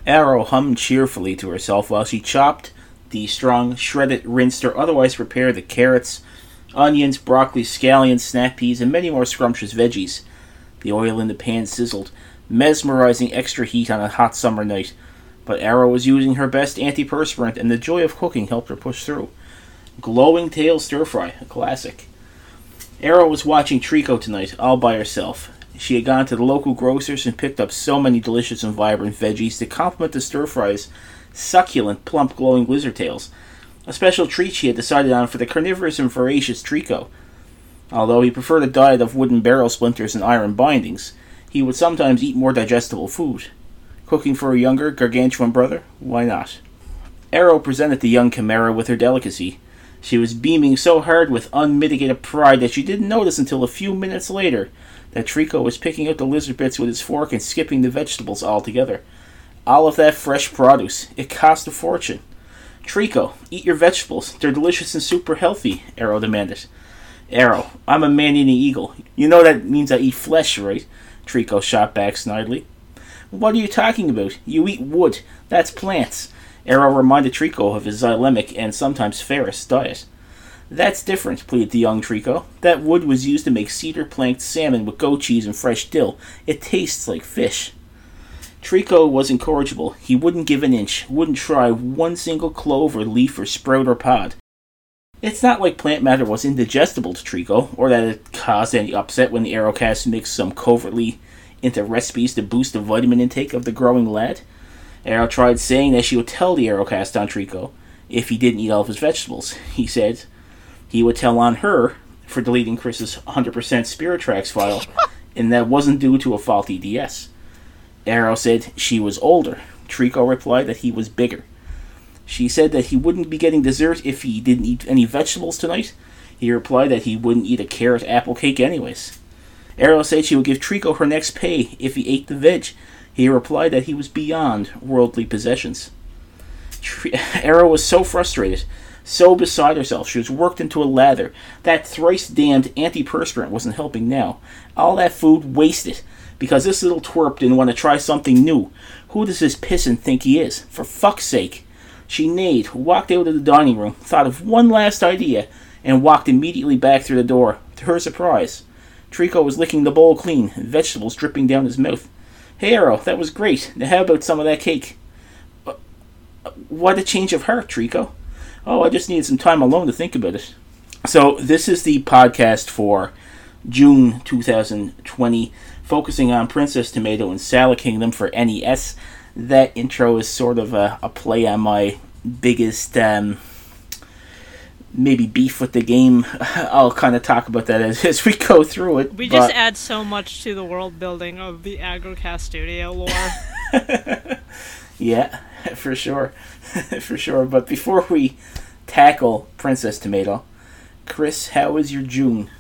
Arrow hummed cheerfully to herself while she chopped the strong, shredded, rinsed, or otherwise prepared the carrots, onions, broccoli, scallions, snap peas, and many more scrumptious veggies. The oil in the pan sizzled, mesmerizing extra heat on a hot summer night. But Arrow was using her best antiperspirant, and the joy of cooking helped her push through. Glowing tail stir fry, a classic. Arrow was watching Trico tonight, all by herself. She had gone to the local grocer's and picked up so many delicious and vibrant veggies to complement the stir fry's succulent, plump, glowing lizard tails. A special treat she had decided on for the carnivorous and voracious Trico. Although he preferred a diet of wooden barrel splinters and iron bindings, he would sometimes eat more digestible food. Cooking for a younger, gargantuan brother? Why not? Arrow presented the young chimera with her delicacy. She was beaming so hard with unmitigated pride that she didn't notice until a few minutes later that Trico was picking out the lizard bits with his fork and skipping the vegetables altogether. All of that fresh produce. It cost a fortune. Trico, eat your vegetables. They're delicious and super healthy, Arrow demanded. Arrow, I'm a man-eating eagle. You know that means I eat flesh, right? Trico shot back snidely. What are you talking about? You eat wood. That's plants. Arrow reminded Trico of his xylemic and sometimes ferrous diet. That's different, pleaded the young Trico. That wood was used to make cedar-planked salmon with goat cheese and fresh dill. It tastes like fish. Trico was incorrigible. He wouldn't give an inch, wouldn't try one single clove or leaf or sprout or pod. It's not like plant matter was indigestible to Trico, or that it caused any upset when the Arrowcast mixed some covertly into recipes to boost the vitamin intake of the growing lad. Arrow tried saying that she would tell the Arrowcast on Trico if he didn't eat all of his vegetables. He said he would tell on her for deleting Chris's 100% Spirit Tracks file, and that wasn't due to a faulty DS. Arrow said she was older. Trico replied that he was bigger. She said that he wouldn't be getting dessert if he didn't eat any vegetables tonight. He replied that he wouldn't eat a carrot apple cake anyways. Arrow said she would give Trico her next pay if he ate the veg. He replied that he was beyond worldly possessions. Arrow was so frustrated, so beside herself, she was worked into a lather. That thrice-damned antiperspirant wasn't helping now. All that food wasted, because this little twerp didn't want to try something new. Who does this pisson think he is? For fuck's sake. She neighed, walked out of the dining room, thought of one last idea, and walked immediately back through the door. To her surprise, Trico was licking the bowl clean, vegetables dripping down his mouth. Hey, Arrow, that was great. Now how about some of that cake? What a change of heart, Trico. Oh, I just needed some time alone to think about it. So, this is the podcast for June 2020, focusing on Princess Tomato and Salad Kingdom for NES. That intro is sort of a play on my biggest, maybe beef with the game. I'll kind of talk about that as we go through it. We just add so much to the world building of the Agrocast Studio lore. Yeah, for sure. For sure. But before we tackle Princess Tomato, Chris, how was your June?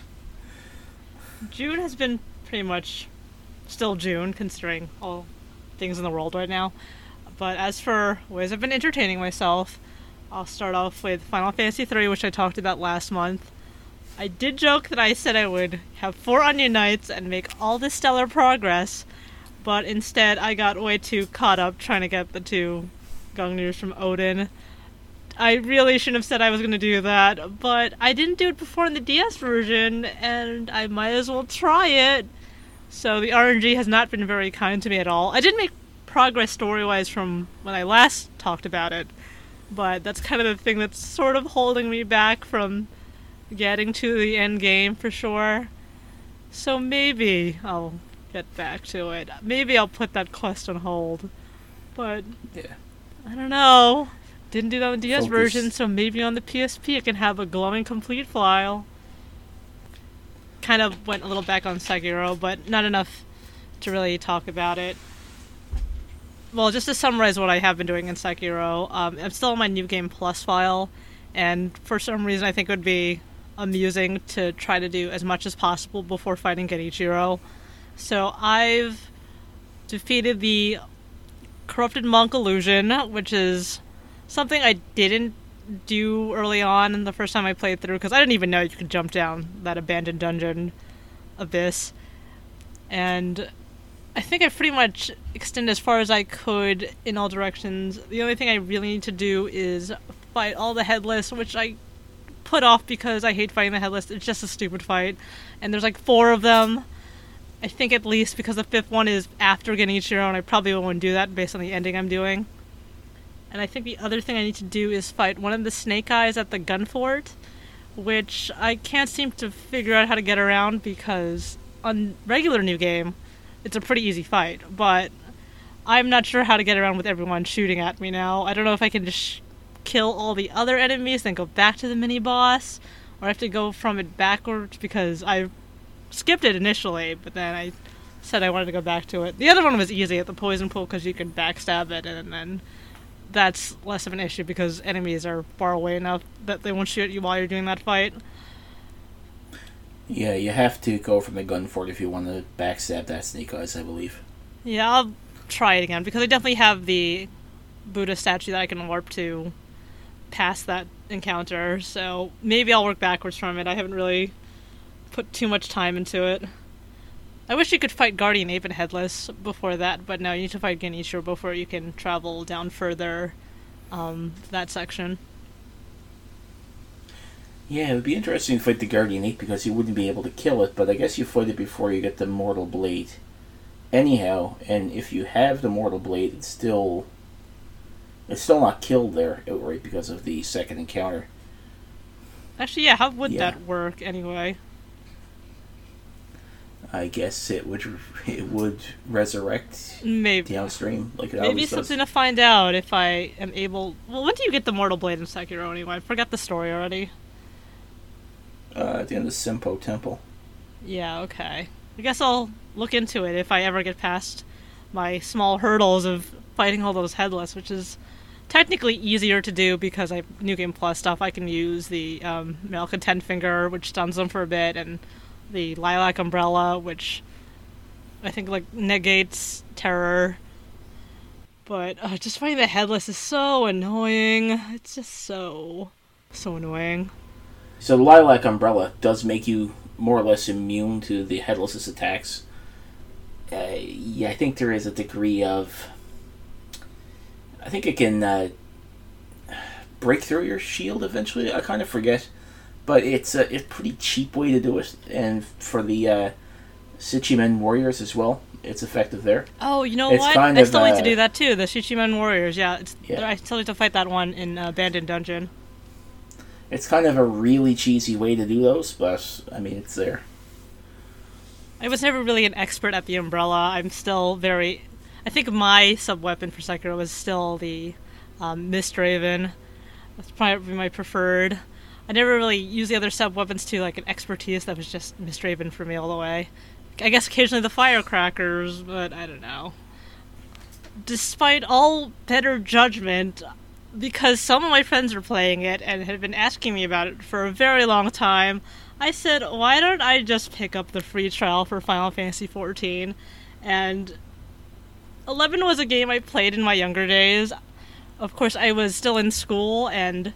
June has been pretty much still June, considering all things in the world right now. But as for ways I've been entertaining myself, I'll start off with Final Fantasy III, which I talked about last month. I did joke that I said I would have 4 Onion Nights and make all this stellar progress, but instead I got way too caught up trying to get the 2 Gungners from Odin. I really shouldn't have said I was going to do that, but I didn't do it before in the DS version, and I might as well try it. So the RNG has not been very kind to me at all. I did make progress story-wise from when I last talked about it, but that's kind of the thing that's sort of holding me back from getting to the end game for sure. So maybe I'll get back to it. Maybe I'll put that quest on hold. But yeah, I don't know. Didn't do that on the DS Focus. version, so maybe on the PSP I can have a glowing complete file. Kind of went a little back on Sekiro, but not enough to really talk about it. Well, just to summarize what I have been doing in Sekiro, I'm still on my New Game Plus file, and for some reason I think it would be amusing to try to do as much as possible before fighting Genichiro. So I've defeated the Corrupted Monk Illusion, which is something I didn't do early on the first time I played through, because I didn't even know you could jump down that abandoned dungeon abyss. And I think I pretty much extended as far as I could in all directions. The only thing I really need to do is fight all the headless, which I put off because I hate fighting the headless. It's just a stupid fight. And there's like 4 of them. I think at least because the 5th one is after Genichiro, and I probably won't do that based on the ending I'm doing. And I think the other thing I need to do is fight one of the snake eyes at the gun fort, which I can't seem to figure out how to get around because on regular New Game, it's a pretty easy fight, but I'm not sure how to get around with everyone shooting at me now. I don't know if I can just kill all the other enemies, then go back to the mini-boss, or I have to go from it backwards because I skipped it initially, but then I said I wanted to go back to it. The other one was easy at the poison pool because you can backstab it, and then that's less of an issue because enemies are far away enough that they won't shoot at you while you're doing that fight. Yeah, you have to go from the gun fort if you want to backstab that Snake Eyes, I believe. Yeah, I'll try it again because I definitely have the Buddha statue that I can warp to past that encounter, so maybe I'll work backwards from it. I haven't really put too much time into it. I wish you could fight Guardian Ape and Headless before that, but no, you need to fight Genichiro before you can travel down further that section. Yeah, it would be interesting to fight the Guardian Ape because you wouldn't be able to kill it, but I guess you fight it before you get the Mortal Blade. Anyhow, and if you have the Mortal Blade, it's still not killed there outright because of the second encounter. Actually, yeah, how would that work anyway? I guess it would resurrect maybe downstream like it maybe always does. something to find out if I am able. Well, when do you get the Mortal Blade in Sekiro anyway? I forgot the story already. At the end of the Senpo Temple. Yeah, okay. I guess I'll look into it if I ever get past my small hurdles of fighting all those headless, which is technically easier to do because I have New Game Plus stuff. I can use the Malcontent Finger, which stuns them for a bit, and the Lilac Umbrella, which I think like negates terror. But just fighting the headless is so annoying. It's just so annoying. So the Lilac Umbrella does make you more or less immune to the headless's attacks. Yeah, I think there is a degree of... I think it can break through your shield eventually. I kind of forget. But it's a pretty cheap way to do it. And for the Shichimen warriors as well, it's effective there. Oh, you know what? I still need to do that too. The Shichimen warriors, yeah. I still need to fight that one in Abandoned Dungeon. It's kind of a really cheesy way to do those, but, I mean, it's there. I was never really an expert at the umbrella. I'm still very... I think my sub-weapon for Sekiro was still the Mist Raven. That's probably my preferred. I never really used the other sub-weapons to, like, an expertise. That was just Mist Raven for me all the way. I guess occasionally the Firecrackers, but I don't know. Despite all better judgment... because some of my friends are playing it and had been asking me about it for a very long time, I said, why don't I just pick up the free trial for Final Fantasy XIV? And 11 was a game I played in my younger days. Of course, I was still in school and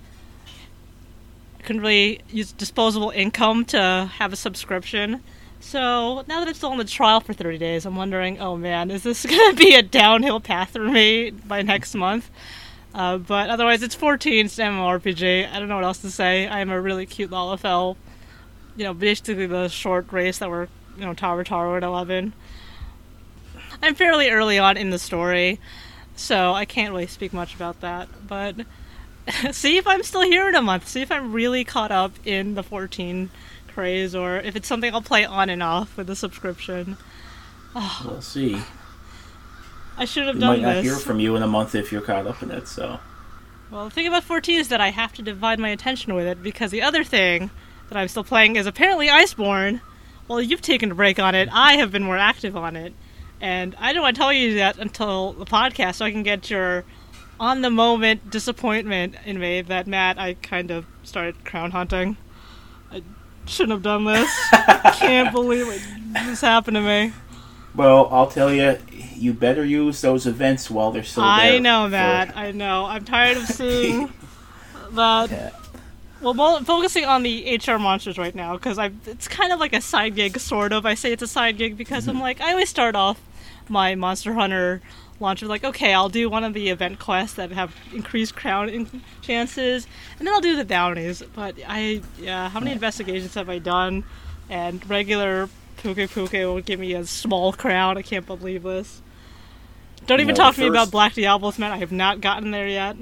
I couldn't really use disposable income to have a subscription. So now that it's still on the trial for 30 days, I'm wondering, oh man, is this going to be a downhill path for me by next month? But otherwise, it's 14, it's an MMORPG. I don't know what else to say. I am a really cute Lalafell. Basically the short race that were, Taro at 11. I'm fairly early on in the story, so I can't really speak much about that. But see if I'm still here in a month. See if I'm really caught up in the 14 craze, or if it's something I'll play on and off with a subscription. Oh. We'll see. I should have done this. We might not hear from you in a month if you're caught up in it, so... Well, the thing about 14 is that I have to divide my attention with it, because the other thing that I'm still playing is apparently Iceborne. Well, you've taken a break on it. I have been more active on it. And I don't want to tell you that until the podcast, so I can get your on-the-moment disappointment in me that, Matt, I kind of started crown hunting. I shouldn't have done this. I can't believe this happened to me. Well, I'll tell you, you better use those events while they're still there. I know, Matt. I know. I'm tired of seeing that. Yeah. Well, focusing on the HR monsters right now, because it's kind of like a side gig, sort of. I say it's a side gig because I'm like, I always start off my Monster Hunter launcher, like, okay, I'll do one of the event quests that have increased chances, and then I'll do the bounties. But how many investigations have I done? And regular Puke Puke will give me a small crown. I can't believe this. Don't even talk to me about Black Diablos, man. I have not gotten there yet.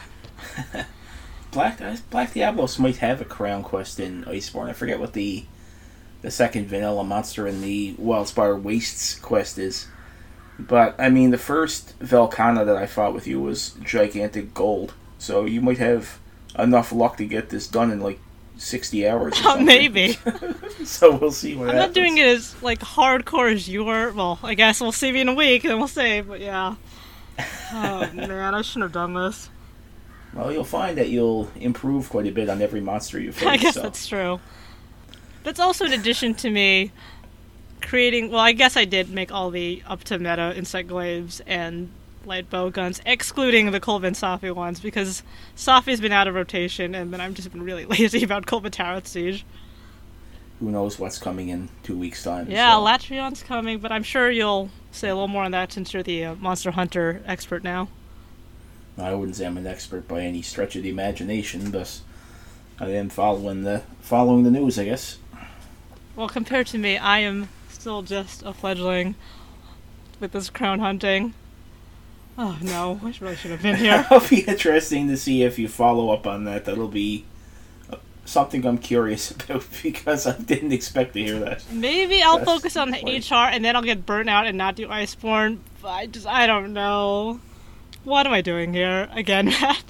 Black Diablos might have a crown quest in Iceborne. I forget what the second vanilla monster in the Wildspire Wastes quest is. But, I mean, the first Velkhana that I fought with you was gigantic gold. So you might have enough luck to get this done in, like, 60 hours or something. Maybe. So we'll see what happens. I'm not doing it as, like, hardcore as you were. Well, I guess we'll see me in a week, and we'll see. But, yeah. Oh, man, I shouldn't have done this. Well, you'll find that you'll improve quite a bit on every monster you face. I guess that's true. That's also in addition to me creating... Well, I guess I did make all the up-to-meta insect glaives and light bow guns, excluding the Kolvin Safi ones, because Safi's been out of rotation, and then I've just been really lazy about Kol Batarat Siege. Who knows what's coming in 2 weeks' time. Yeah, so. Latrion's coming, but I'm sure you'll say a little more on that since you're the Monster Hunter expert now. I wouldn't say I'm an expert by any stretch of the imagination, but I am following the news, I guess. Well, compared to me, I am still just a fledgling with this crown hunting. Oh no, I really should have been here. It'll be interesting to see if you follow up on that. That'll be something I'm curious about, because I didn't expect to hear that. Maybe I'll focus on the HR and then I'll get burnt out and not do Iceborne. I don't know. What am I doing here again, Matt?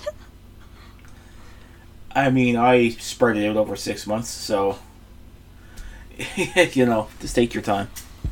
I mean, I spread it out over 6 months, so just take your time.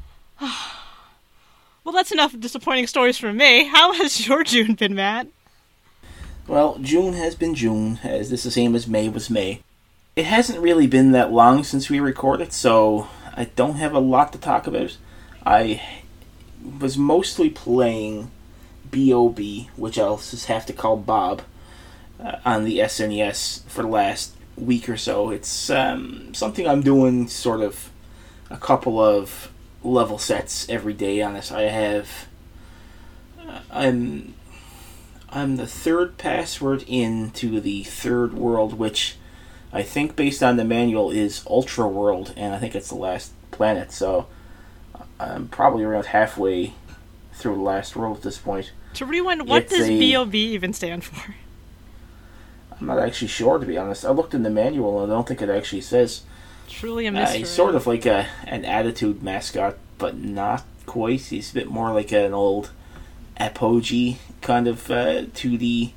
Well, that's enough disappointing stories from me. How has your June been, Matt? Well, June has been June, as this is the same as May was May. It hasn't really been that long since we recorded, so I don't have a lot to talk about. I was mostly playing B.O.B., which I'll just have to call Bob, on the SNES for the last week or so. It's something I'm doing sort of a couple of level sets every day on this. I'm the third password into the third world, which I think based on the manual is Ultra World, and I think it's the last planet, so I'm probably around halfway through the last world at this point. To rewind, what does B.O.B. even stand for? I'm not actually sure, to be honest. I looked in the manual and I don't think it actually says. Truly a mystery. He's sort of like an attitude mascot, but not quite. He's a bit more like an old Apogee kind of 2D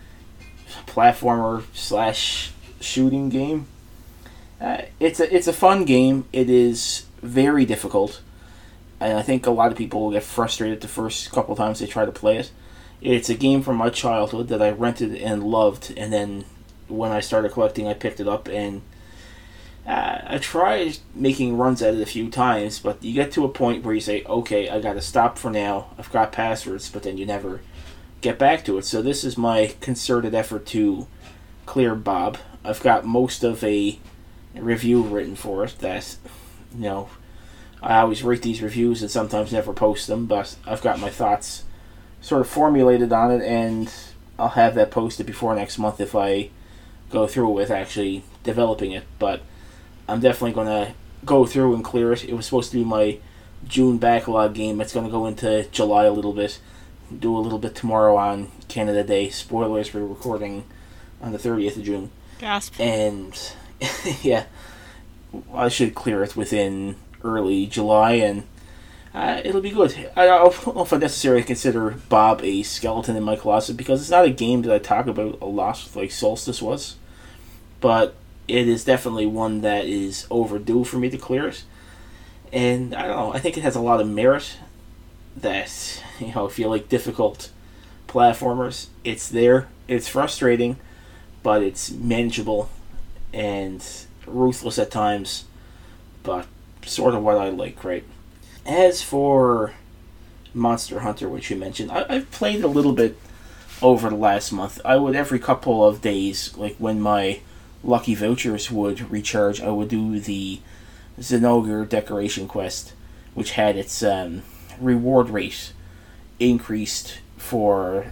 platformer / shooting game. It's a fun game. It is very difficult, and I think a lot of people will get frustrated the first couple times they try to play it. It's a game from my childhood that I rented and loved, and then when I started collecting, I picked it up, and I tried making runs at it a few times, but you get to a point where you say, okay, I gotta stop for now, I've got passwords, but then you never get back to it. So this is my concerted effort to clear Bob. I've got most of a review written for it that, I always write these reviews and sometimes never post them, but I've got my thoughts sort of formulated on it, and I'll have that posted before next month if I go through with actually developing it. But I'm definitely going to go through and clear it. It was supposed to be my June backlog game. It's going to go into July a little bit. Do a little bit tomorrow on Canada Day. Spoilers, we're recording on the 30th of June. Gasp. And, yeah, I should clear it within early July, and it'll be good. I don't know if I necessarily consider Bob a skeleton in my closet, because it's not a game that I talk about a lot like Solstice was. But it is definitely one that is overdue for me to clear it. And I don't know, I think it has a lot of merit that, if you like difficult platformers, it's there. It's frustrating, but it's manageable and ruthless at times, but sort of what I like, right? As for Monster Hunter, which you mentioned, I've played a little bit over the last month. I would, every couple of days, like when my lucky vouchers would recharge, I would do the Zinogre decoration quest, which had its reward rate increased for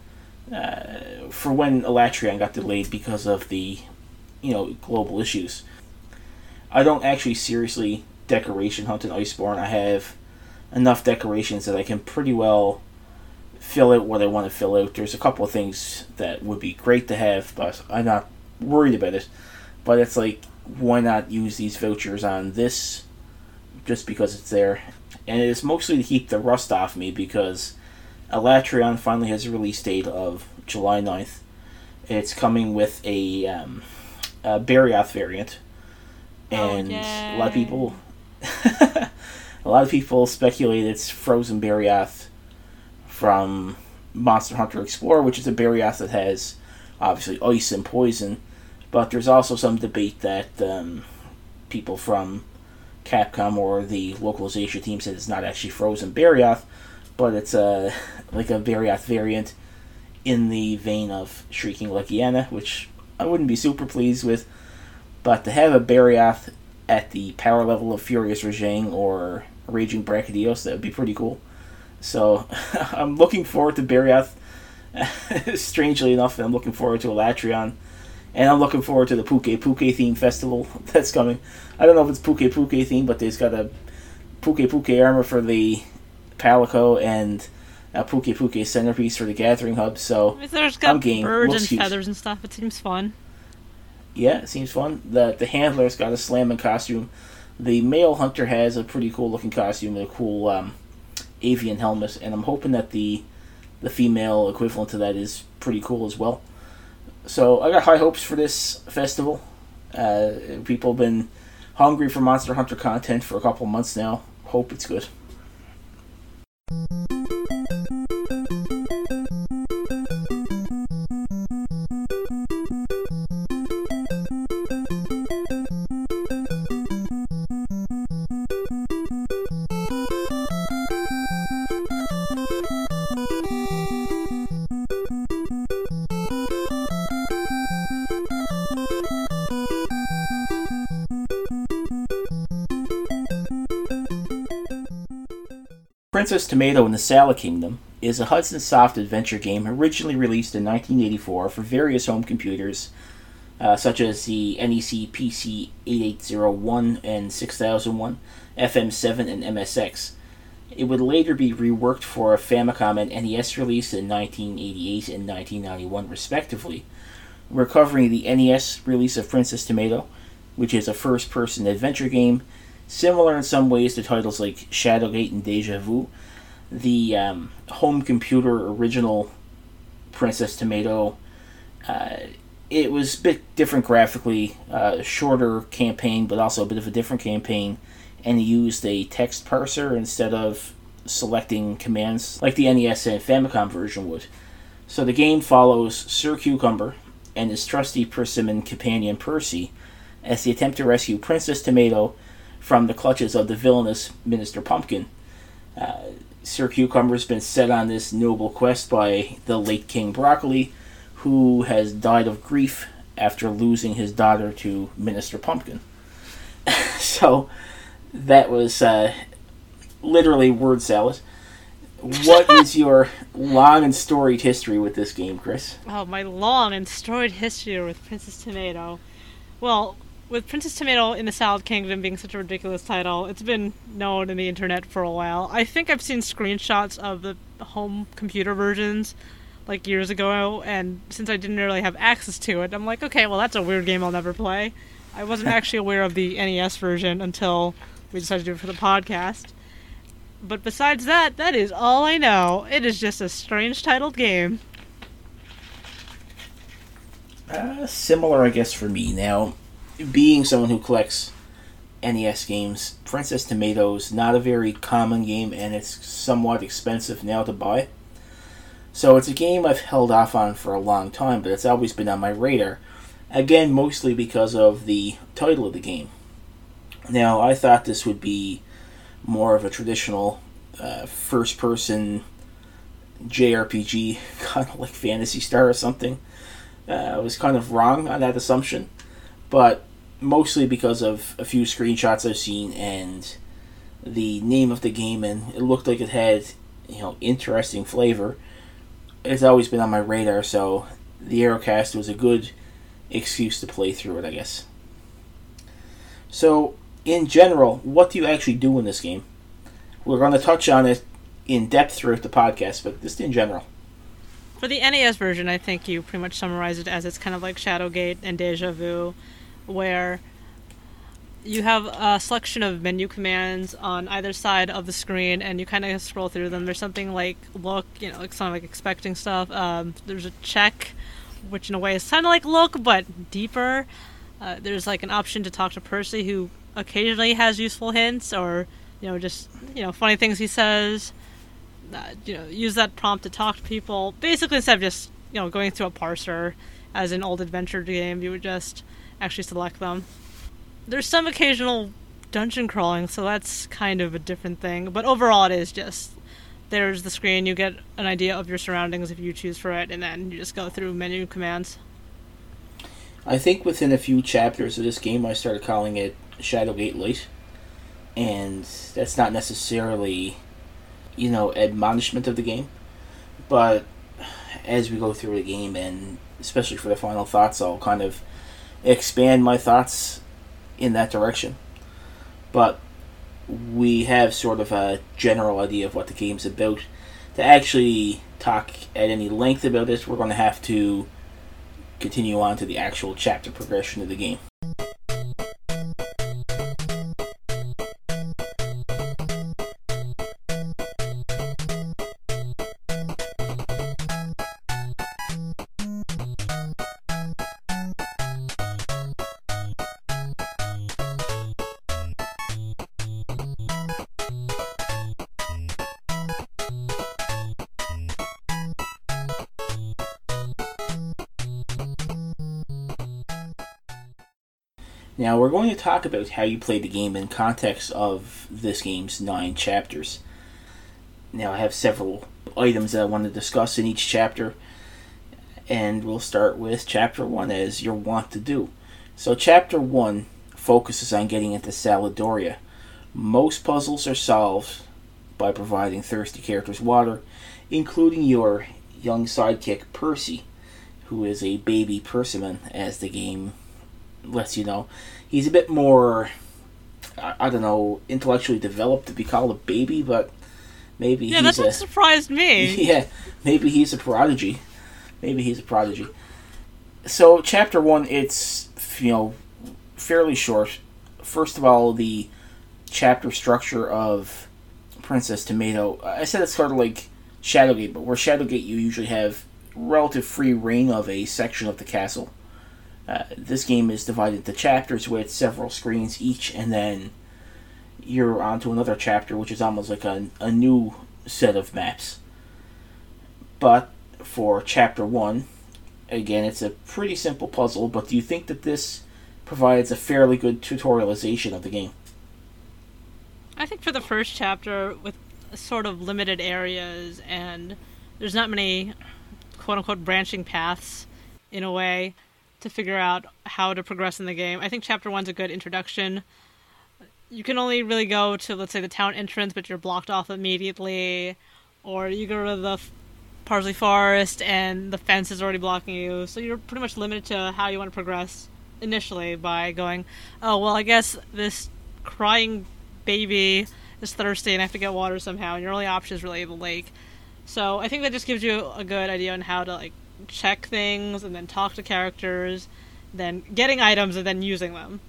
when Elatrion got delayed because of the global issues. I don't actually seriously decoration hunt in Iceborne. I have enough decorations that I can pretty well fill out what I want to fill out. There's a couple of things that would be great to have, but I'm not worried about it. But it's like, why not use these vouchers on this just because it's there? And it is mostly to keep the rust off me, because Elatrion finally has a release date of July 9th. It's coming with a Barioth variant. And a lot of people speculate it's Frozen Barioth from Monster Hunter Explorer, which is a Barioth that has obviously ice and poison. But there's also some debate that people from Capcom or the localization team said it's not actually Frozen Barioth, but it's like a Barioth variant in the vein of Shrieking Legiana, which I wouldn't be super pleased with. But to have a Barioth at the power level of Furious Rajang or Raging Brachydios, that would be pretty cool. So I'm looking forward to Barioth. Strangely enough, I'm looking forward to Elatrion. And I'm looking forward to the Puke Puke theme festival that's coming. I don't know if it's Puke Puke theme, but there's got a Puke Puke armor for the Palico and a Puke Puke centerpiece for the Gathering Hub. So there's got I'm game. birds and feathers and stuff. It seems fun. Yeah, it seems fun. The handler's got a slamming costume. The male hunter has a pretty cool looking costume with a cool avian helmet, and I'm hoping that the female equivalent to that is pretty cool as well. So I got high hopes for this festival. People have been hungry for Monster Hunter content for a couple months now. Hope it's good. Princess Tomato in the Salad Kingdom is a Hudson Soft adventure game originally released in 1984 for various home computers, such as the NEC PC 8801 and 6001, FM7, and MSX. It would later be reworked for a Famicom and NES release in 1988 and 1991, respectively. We're covering the NES release of Princess Tomato, which is a first-person adventure game, similar in some ways to titles like Shadowgate and Deja Vu. The home computer original Princess Tomato, it was a bit different graphically, shorter campaign, but also a bit of a different campaign, and used a text parser instead of selecting commands like the NES and Famicom version would. So the game follows Sir Cucumber and his trusty persimmon companion Percy as they attempt to rescue Princess Tomato from the clutches of the villainous Minister Pumpkin. Sir Cucumber's been set on this noble quest by the late King Broccoli, who has died of grief after losing his daughter to Minister Pumpkin. So that was literally word salad. What is your long and storied history with this game, Chris? Oh, my long and storied history with Princess Tomato. Well, with Princess Tomato in the Salad Kingdom being such a ridiculous title, it's been known in the internet for a while. I think I've seen screenshots of the home computer versions like years ago, and since I didn't really have access to it, I'm like, okay, well, that's a weird game I'll never play. I wasn't actually aware of the NES version until we decided to do it for the podcast. But besides that, that is all I know. It is just a strange titled game. Similar, I guess, for me. Now, being someone who collects NES games, Princess Tomato's not a very common game, and it's somewhat expensive now to buy. So it's a game I've held off on for a long time, but it's always been on my radar. Again, mostly because of the title of the game. Now, I thought this would be more of a traditional first-person JRPG, kind of like Phantasy Star or something. I was kind of wrong on that assumption, but mostly because of a few screenshots I've seen and the name of the game, and it looked like it had, interesting flavor. It's always been on my radar, so the Aerocast was a good excuse to play through it, I guess. So, in general, what do you actually do in this game? We're going to touch on it in depth throughout the podcast, but just in general. For the NES version, I think you pretty much summarize it as it's kind of like Shadowgate and Deja Vu, where you have a selection of menu commands on either side of the screen, and you kind of scroll through them. There's something like look, like kind of like expecting stuff. There's a check, which in a way is kind of like look, but deeper. There's like an option to talk to Percy, who occasionally has useful hints, or just funny things he says. Use that prompt to talk to people. Basically, instead of just going through a parser as an old adventure game, you would just actually select them. There's some occasional dungeon crawling, so that's kind of a different thing. But overall, it is just there's the screen. You get an idea of your surroundings if you choose for it, and then you just go through menu commands. I think within a few chapters of this game, I started calling it Shadowgate Light, and that's not necessarily admonishment of the game, but as we go through the game, and especially for the final thoughts, I'll kind of expand my thoughts in that direction. But we have sort of a general idea of what the game's about. To actually talk at any length about it, we're going to have to continue on to the actual chapter progression of the game. Now, we're going to talk about how you play the game in context of this game's 9 chapters. Now, I have several items that I want to discuss in each chapter, and we'll start with Chapter 1, as you're wont to do. So, Chapter 1 focuses on getting into Saladoria. Most puzzles are solved by providing thirsty characters water, including your young sidekick, Percy, who is a baby Persimmon, as the game lets you know. He's a bit more, intellectually developed to be called a baby, but maybe yeah, that's what surprised me. Yeah, maybe he's a prodigy. So, Chapter 1, it's, fairly short. First of all, the chapter structure of Princess Tomato, I said it's sort of like Shadowgate, but where Shadowgate you usually have relative free reign of a section of the castle. This game is divided into chapters with several screens each, and then you're on to another chapter, which is almost like a new set of maps. But for Chapter 1, again, it's a pretty simple puzzle, but do you think that this provides a fairly good tutorialization of the game? I think for the first chapter, with sort of limited areas, and there's not many quote-unquote branching paths, in a way, to figure out how to progress in the game. I think Chapter 1's a good introduction. You can only really go to, let's say, the town entrance, but you're blocked off immediately. Or you go to the Parsley Forest, and the fence is already blocking you. So you're pretty much limited to how you want to progress initially by going, oh, well, I guess this crying baby is thirsty and I have to get water somehow, and your only option is really the lake. So I think that just gives you a good idea on how to, check things, and then talk to characters, then getting items, and then using them.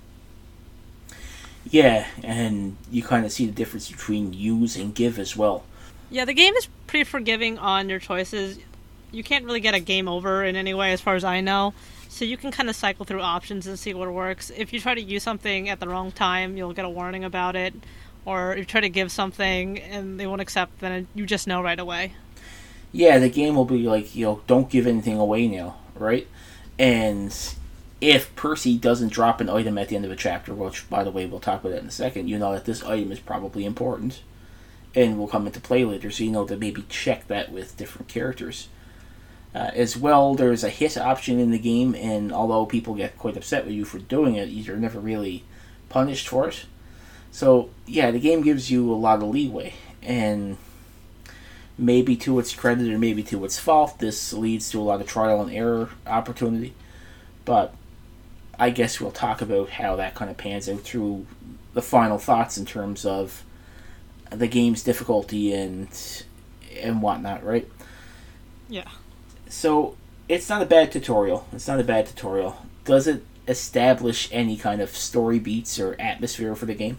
Yeah, and you kind of see the difference between use and give as well. Yeah, the game is pretty forgiving on your choices. You can't really get a game over in any way, as far as I know, so you can kind of cycle through options and see what works. If you try to use something at the wrong time, you'll get a warning about it, or if you try to give something and they won't accept, then you just know right away. Yeah, the game will be like, don't give anything away now, right? And if Percy doesn't drop an item at the end of a chapter, which, by the way, we'll talk about that in a second, you know that this item is probably important and will come into play later, so you know to maybe check that with different characters. As well, there's a hit option in the game, and although people get quite upset with you for doing it, you're never really punished for it. So, yeah, the game gives you a lot of leeway, and maybe to its credit or maybe to its fault, this leads to a lot of trial and error opportunity. But I guess we'll talk about how that kind of pans out through the final thoughts in terms of the game's difficulty and whatnot, right? Yeah. So it's not a bad tutorial. Does it establish any kind of story beats or atmosphere for the game?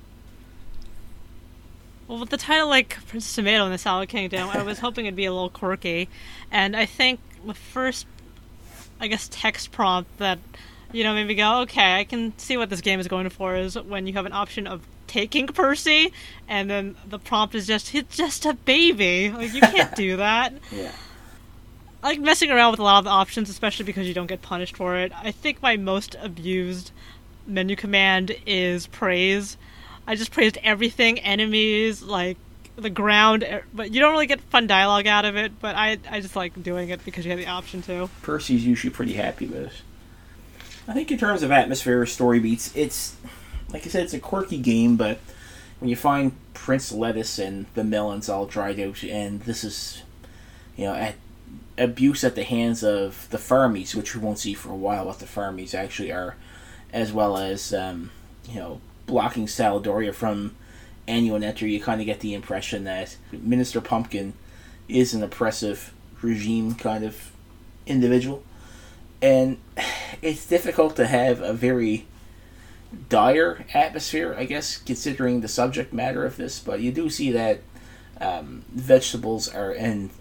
Well, with the title like Princess Tomato and the Salad Kingdom, I was hoping it'd be a little quirky. And I think the first, I guess, text prompt that, made me go, okay, I can see what this game is going for is when you have an option of taking Percy, and then the prompt is he's just a baby. Like, you can't do that. Yeah. I like messing around with a lot of the options, especially because you don't get punished for it. I think my most abused menu command is praise. I just praised everything, enemies, like the ground, but you don't really get fun dialogue out of it, but I just like doing it because you have the option to. Percy's usually pretty happy with it. I think in terms of atmosphere or story beats, it's, like I said, it's a quirky game, but when you find Prince Lettuce and the melons all dried out, and this is, at abuse at the hands of the Farmies, which we won't see for a while what the Farmies actually are, as well as, blocking Saladoria from anyone enter, you kind of get the impression that Minister Pumpkin is an oppressive regime kind of individual. And it's difficult to have a very dire atmosphere, I guess, considering the subject matter of this, but you do see that vegetables and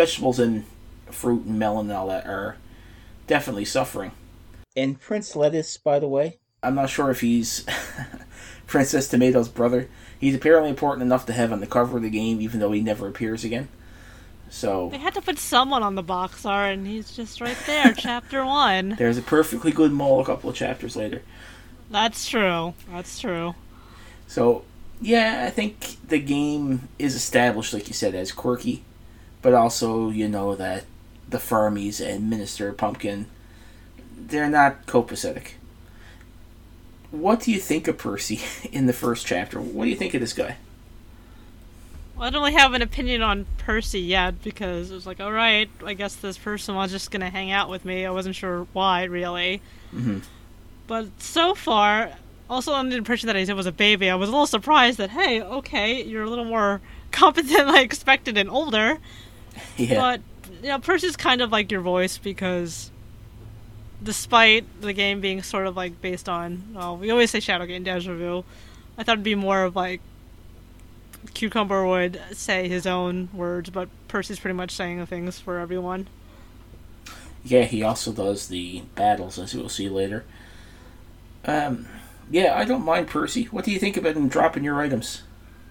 fruit and melon and all that are definitely suffering. And Prince Lettuce, by the way, I'm not sure if he's Princess Tomato's brother. He's apparently important enough to have on the cover of the game, even though he never appears again. So they had to put someone on the box art, and he's just right there, chapter 1. There's a perfectly good mole a couple of chapters later. That's true. So, yeah, I think the game is established, like you said, as quirky, but also you know that the Farmies and Minister Pumpkin, they're not copacetic. What do you think of Percy in the first chapter? What do you think of this guy? Well, I don't really have an opinion on Percy yet, because it was like, alright, I guess this person was just going to hang out with me. I wasn't sure why, really. Mm-hmm. But so far, also under the impression that I was a baby, I was a little surprised that, hey, okay, you're a little more competent than I expected and older. Yeah. But, Percy's kind of like your voice, because despite the game being sort of like based on, we always say Shadowgate and Deja Vu, I thought it'd be more of like Cucumber would say his own words, but Percy's pretty much saying the things for everyone. Yeah, he also does the battles, as we'll see later. Yeah, I don't mind Percy. What do you think about him dropping your items?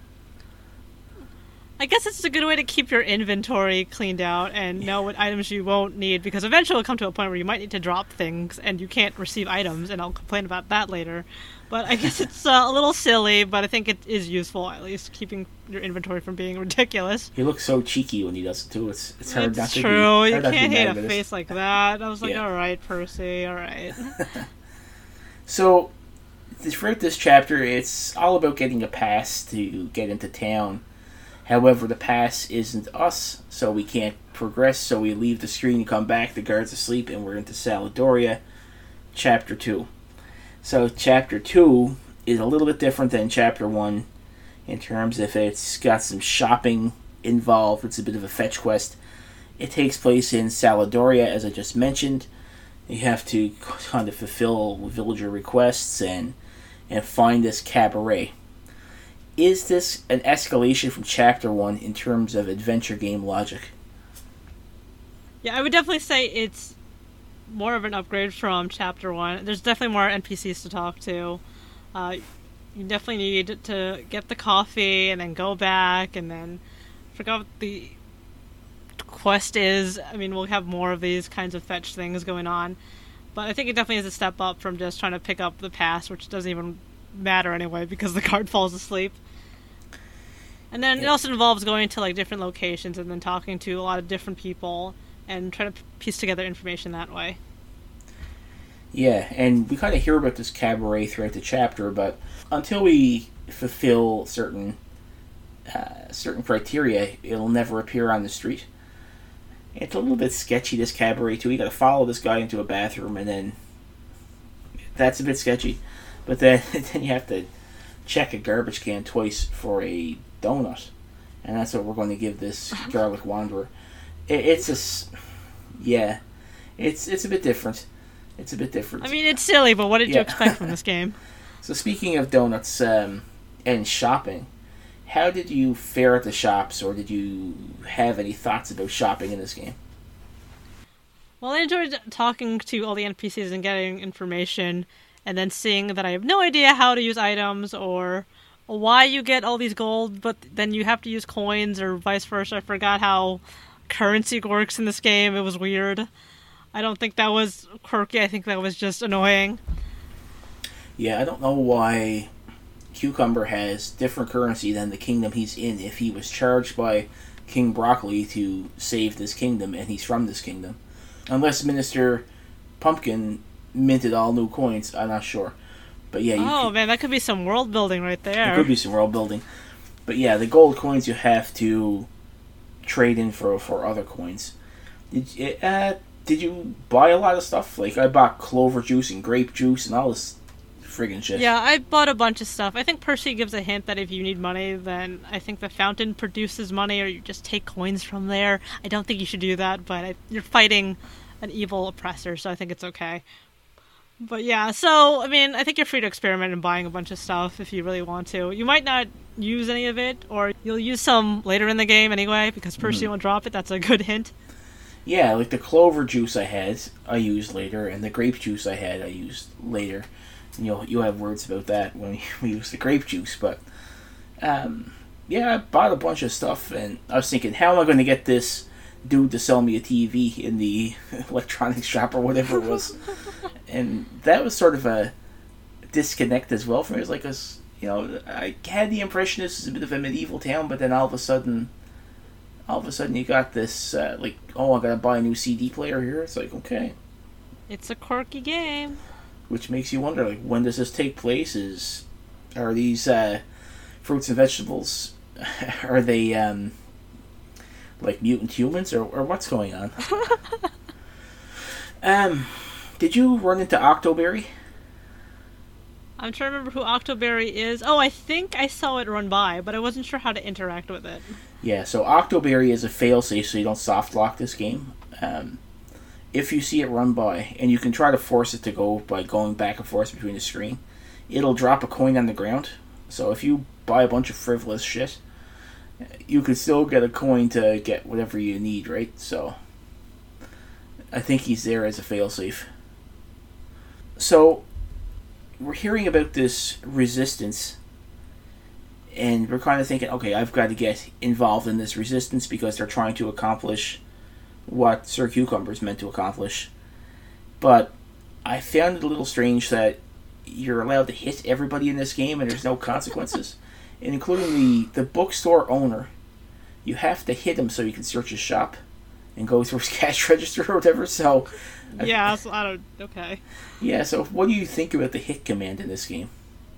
I guess it's a good way to keep your inventory cleaned out and know what items you won't need, because eventually it'll come to a point where you might need to drop things and you can't receive items, and I'll complain about that later. But I guess it's a little silly, but I think it is useful, at least, keeping your inventory from being ridiculous. He looks so cheeky when he does it, too. It's hard not to be. It's true. You hard not to can't be hate mad a with face this. like that. I was like, Yeah. alright, Percy, alright. So, throughout this chapter, it's all about getting a pass to get into town. However, the pass isn't us, so we can't progress, so we leave the screen and come back, the guard's asleep, and we're into Saladoria, Chapter 2. So, Chapter 2 is a little bit different than Chapter 1 in terms of it's got some shopping involved. It's a bit of a fetch quest. It takes place in Saladoria, as I just mentioned. You have to kind of fulfill villager requests and find this cabaret. Is this an escalation from Chapter 1 in terms of adventure game logic? Yeah, I would definitely say it's more of an upgrade from Chapter 1. There's definitely more NPCs to talk to. You definitely need to get the coffee and then go back and then forgot what the quest is. I mean, we'll have more of these kinds of fetch things going on. But I think it definitely is a step up from just trying to pick up the pass, which doesn't even matter anyway because the guard falls asleep. And then it also involves going to like different locations and then talking to a lot of different people and trying to piece together information that way. Yeah, and we kind of hear about this cabaret throughout the chapter, but until we fulfill certain criteria, it'll never appear on the street. It's a little bit sketchy, this cabaret too. You gotta follow this guy into a bathroom, and then that's a bit sketchy. But then then you have to check a garbage can twice for a donut, and that's what we're going to give this garlic wanderer. It's a bit different. It's a bit different. I mean, it's silly, but what did you expect from this game? So speaking of donuts and shopping, how did you fare at the shops, or did you have any thoughts about shopping in this game? Well, I enjoyed talking to all the NPCs and getting information, and then seeing that I have no idea how to use items or why you get all these gold, but then you have to use coins or vice versa. I forgot how currency works in this game. It was weird. I don't think that was quirky. I think that was just annoying. Yeah, I don't know why Cucumber has different currency than the kingdom he's in. If he was charged by King Broccoli to save this kingdom, and he's from this kingdom. Unless Minister Pumpkin minted all new coins, I'm not sure. But yeah, man, that could be some world building right there. It could be some world building. But yeah, the gold coins you have to trade in for other coins. Did you buy a lot of stuff? Like, I bought clover juice and grape juice and all this friggin' shit. Yeah, I bought a bunch of stuff. I think Percy gives a hint that if you need money, then I think the fountain produces money, or you just take coins from there. I don't think you should do that, but you're fighting an evil oppressor, so I think it's okay. But yeah, so, I mean, I think you're free to experiment in buying a bunch of stuff if you really want to. You might not use any of it, or you'll use some later in the game anyway, because Percy won't drop it. That's a good hint. Yeah, like the clover juice I used later, and the grape juice I used later. And you'll have words about that when we use the grape juice, but yeah, I bought a bunch of stuff, and I was thinking, how am I going to get this dude to sell me a TV in the electronics shop or whatever it was? And that was sort of a disconnect as well for me. It was like, I had the impression this was a bit of a medieval town, but then all of a sudden you got this, I gotta buy a new CD player here. It's like, okay. It's a quirky game. Which makes you wonder, like, when does this take place? Are these fruits and vegetables, are they like mutant humans, or what's going on? Did you run into Octoberry? I'm trying to remember who Octoberry is. Oh, I think I saw it run by, but I wasn't sure how to interact with it. Yeah, so Octoberry is a failsafe, so you don't soft lock this game. If you see it run by, and you can try to force it to go by going back and forth between the screen, it'll drop a coin on the ground. So if you buy a bunch of frivolous shit, you can still get a coin to get whatever you need, right? So I think he's there as a failsafe. So we're hearing about this resistance, and we're kind of thinking, okay, I've got to get involved in this resistance because they're trying to accomplish what Sir Cucumber's meant to accomplish. But I found it a little strange that you're allowed to hit everybody in this game and there's no consequences. And including the bookstore owner. You have to hit him so you can search his shop and go through his cash register or whatever, so... Yeah, okay. Yeah, so what do you think about the hit command in this game?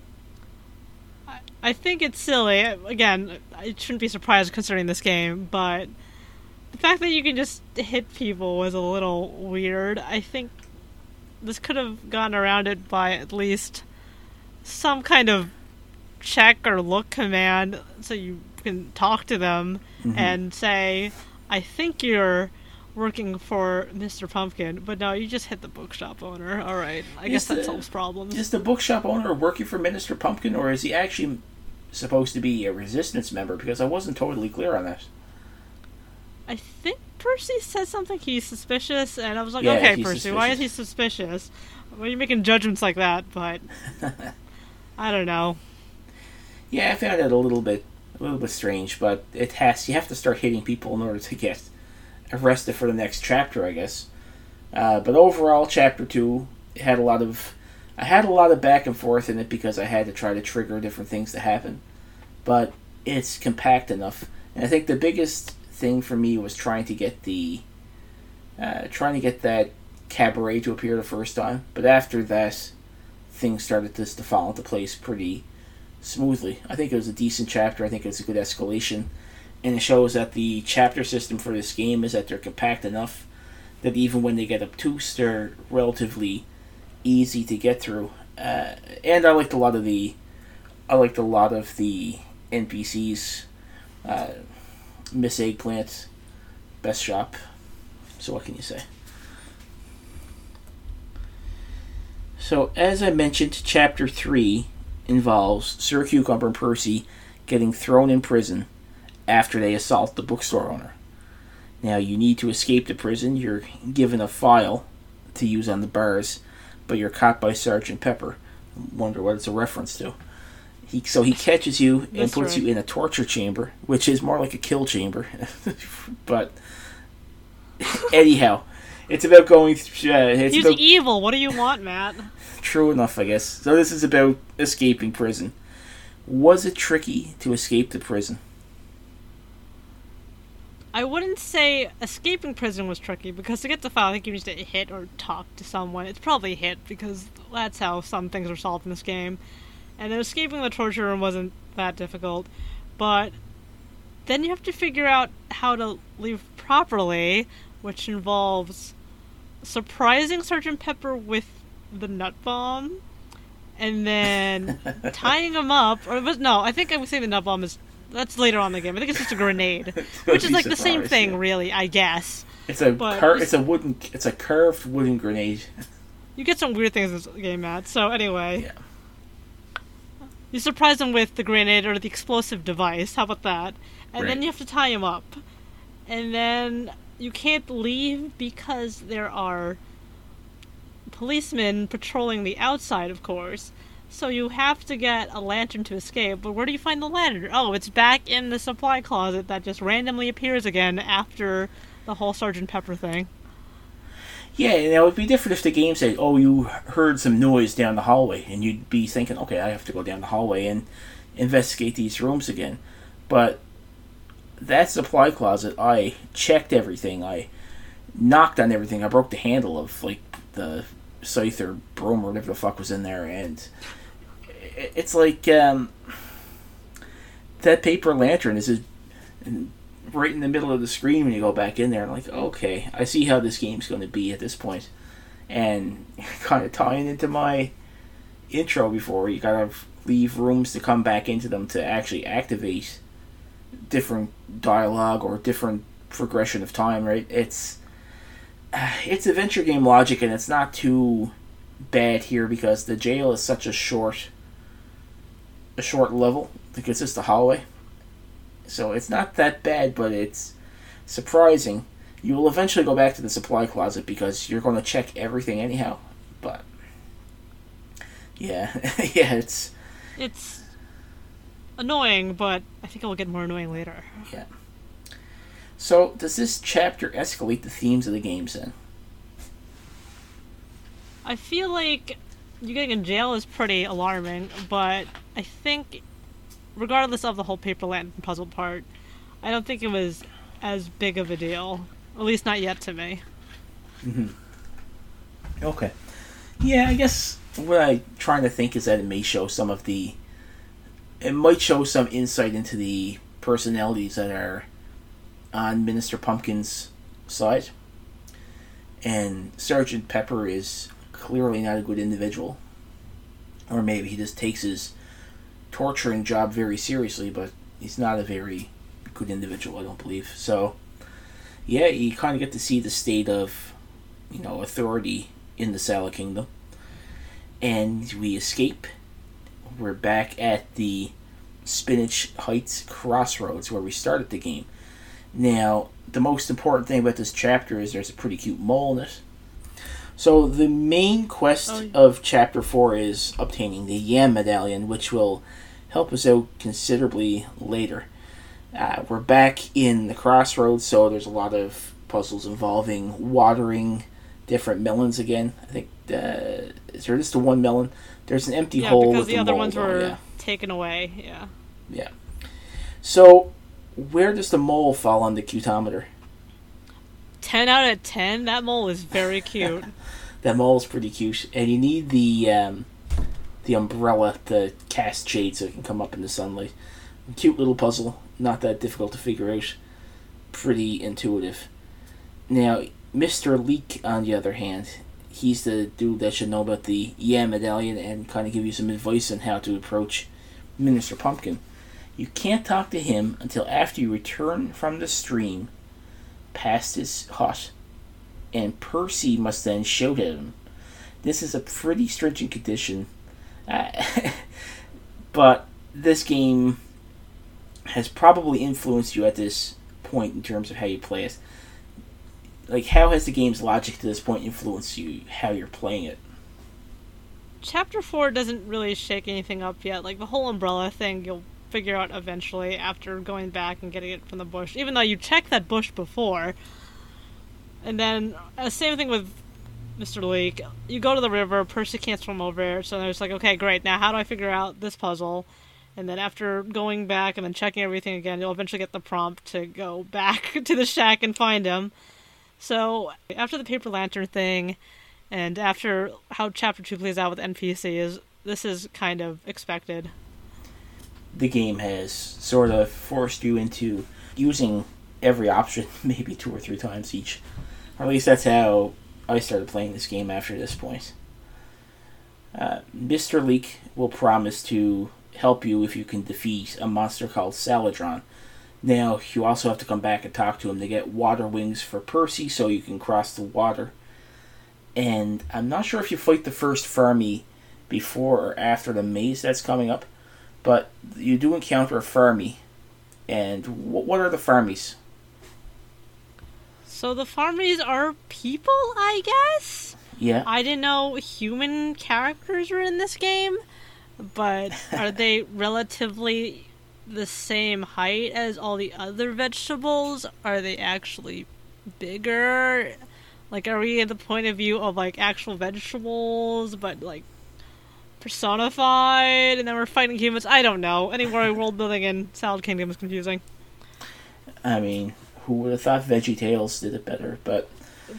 I think it's silly. Again, I shouldn't be surprised considering this game, but the fact that you can just hit people was a little weird. I think this could have gotten around it by at least some kind of check or look command so you can talk to them and say, I think you're working for Mr. Pumpkin, but no, you just hit the bookshop owner. Alright, I guess that solves problems. Is the bookshop owner working for Minister Pumpkin, or is he actually supposed to be a resistance member? Because I wasn't totally clear on that. I think Percy said something, he's suspicious, and I was like, yeah, okay, Percy, suspicious. why is he suspicious? Why are you making judgments like that? But I don't know. Yeah, I found it a little bit strange, but you have to start hitting people in order to get arrested for the next chapter, I guess. But overall, chapter 2 I had a lot of back and forth in it because I had to try to trigger different things to happen. But it's compact enough, and I think the biggest thing for me was trying to get that cabaret to appear the first time. But after that, things started to fall into place pretty smoothly. I think it was a decent chapter. I think it's a good escalation. And it shows that the chapter system for this game is that they're compact enough that even when they get obtuse, they're relatively easy to get through. And I liked a lot of the NPCs. Miss Eggplant, best shop. So what can you say? So as I mentioned, Chapter 3 involves Sir Cucumber and Percy getting thrown in prison after they assault the bookstore owner. Now, you need to escape the prison. You're given a file to use on the bars, but you're caught by Sergeant Pepper. Wonder what it's a reference to. He catches you and puts you in a torture chamber, which is more like a kill chamber. But anyhow, it's about going through... He's evil. What do you want, Matt? True enough, I guess. So this is about escaping prison. Was it tricky to escape the prison? I wouldn't say escaping prison was tricky, because to get the file, I think you need to hit or talk to someone. It's probably hit, because that's how some things are solved in this game. And then escaping the torture room wasn't that difficult. But then you have to figure out how to leave properly, which involves surprising Sergeant Pepper with the nut bomb, and then tying him up. I think I would say the nut bomb that's later on in the game. I think it's just a grenade, which is like the same thing, really, I guess. It's a curved wooden grenade. You get some weird things in this game, Matt. So anyway, yeah. You surprise him with the grenade or the explosive device. How about that? And then you have to tie him up. And then you can't leave because there are policemen patrolling the outside, of course. So you have to get a lantern to escape. But where do you find the lantern? Oh, it's back in the supply closet that just randomly appears again after the whole Sergeant Pepper thing. Yeah, and it would be different if the game said, oh, you heard some noise down the hallway, and you'd be thinking, okay, I have to go down the hallway and investigate these rooms again. But that supply closet, I checked everything, I knocked on everything, I broke the handle of, like, the scythe or broom or whatever the fuck was in there, and it's like, that paper lantern is right in the middle of the screen when you go back in there, and like, okay, I see how this game's going to be at this point. And kind of tying into my intro before, you gotta leave rooms to come back into them to actually activate different dialogue or different progression of time, right? It's adventure game logic, and it's not too bad here because the jail is such a short level because it's just a hallway. So it's not that bad, but it's surprising. You will eventually go back to the supply closet because you're going to check everything anyhow. But yeah, yeah, it's annoying, but I think it will get more annoying later. Yeah. So does this chapter escalate the themes of the games then? I feel like you getting in jail is pretty alarming, but I think, regardless of the whole paper lantern puzzle part, I don't think it was as big of a deal. At least not yet to me. Mm-hmm. Okay. Yeah, I guess what I'm trying to think is that it might show some insight into the personalities that are on Minister Pumpkin's side. And Sergeant Pepper is clearly not a good individual. Or maybe he just takes his torturing job very seriously, but he's not a very good individual, I don't believe. So, yeah, you kind of get to see the state of, authority in the Sala Kingdom. And we escape. We're back at the Spinach Heights Crossroads where we started the game. Now, the most important thing about this chapter is there's a pretty cute mole in it. So the main quest of Chapter 4 is obtaining the Yam Medallion, which will help us out considerably later. We're back in the crossroads, so there's a lot of puzzles involving watering different melons again. I think, is there just the one melon? There's an empty hole with the other mole ones were yeah. taken away, yeah. Yeah. So, where does the mole fall on the cutometer? 10 out of 10? That mole is very cute. That mole is pretty cute. And you need the the umbrella to cast shade so it can come up in the sunlight. Cute little puzzle, not that difficult to figure out. Pretty intuitive. Now, Mr. Leek, on the other hand, he's the dude that should know about the medallion and kind of give you some advice on how to approach Minister Pumpkin. You can't talk to him until after you return from the stream past his hut, and Percy must then shout at him. This is a pretty stringent condition, but this game has probably influenced you at this point in terms of how you play it. Like, how has the game's logic to this point influenced you, how you're playing it? Chapter 4 doesn't really shake anything up yet. Like, the whole umbrella thing, you'll figure out eventually after going back and getting it from the bush, even though you checked that bush before. And then, same thing with Mr. Leek. You go to the river, Percy can't swim over, so there's like, okay, great, now how do I figure out this puzzle? And then after going back and then checking everything again, you'll eventually get the prompt to go back to the shack and find him. So, after the paper lantern thing, and after how Chapter 2 plays out with NPCs, this is kind of expected. The game has sort of forced you into using every option maybe 2 or 3 times each. Or at least that's how I started playing this game after this point. Mr. Leek will promise to help you if you can defeat a monster called Saladron. Now, you also have to come back and talk to him to get water wings for Percy so you can cross the water. And I'm not sure if you fight the first Fermi before or after the maze that's coming up, but you do encounter a Fermi. And what are the Fermis? So the Fermis are people, I guess? Yeah. I didn't know human characters were in this game, but are they relatively the same height as all the other vegetables? Are they actually bigger? Like, are we at the point of view of, like, actual vegetables, but, like, personified, and then we're fighting humans? I don't know. Anyway, world building in Salad Kingdom is confusing. I mean, who would have thought VeggieTales did it better, but...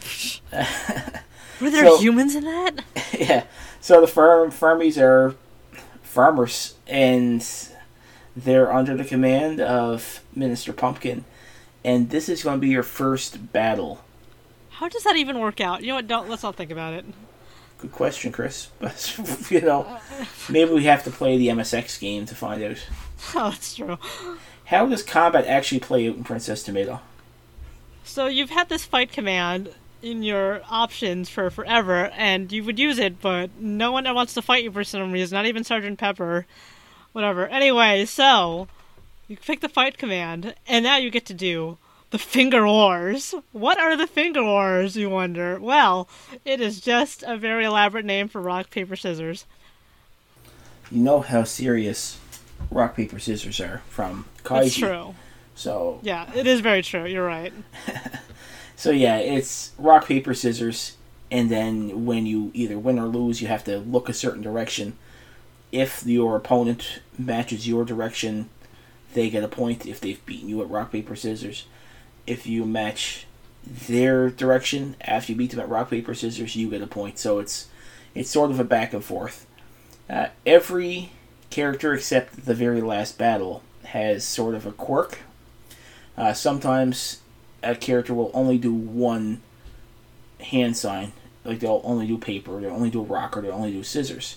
Were there humans in that? Yeah. So the Fermis are farmers, and they're under the command of Minister Pumpkin, and this is going to be your first battle. How does that even work out? You know what, let's not think about it. Good question, Chris. But, maybe we have to play the MSX game to find out. Oh, that's true. How does combat actually play out in Princess Tomato? So you've had this fight command in your options for forever, and you would use it, but no one wants to fight you for some reason, not even Sergeant Pepper. Whatever. Anyway, so you pick the fight command, and now you get to do the Finger Wars. What are the Finger Wars, you wonder? Well, it is just a very elaborate name for rock, paper, scissors. You know how serious rock, paper, scissors are from Kaiji. It's true. So yeah, it is very true. You're right. So yeah, it's rock, paper, scissors, and then when you either win or lose, you have to look a certain direction. If your opponent matches your direction, they get a point if they've beaten you at rock, paper, scissors. If you match their direction after you beat them at rock, paper, scissors, you get a point. So it's sort of a back and forth. Every character except the very last battle has sort of a quirk. Sometimes a character will only do one hand sign. Like they'll only do paper, they'll only do rock, or they'll only do scissors.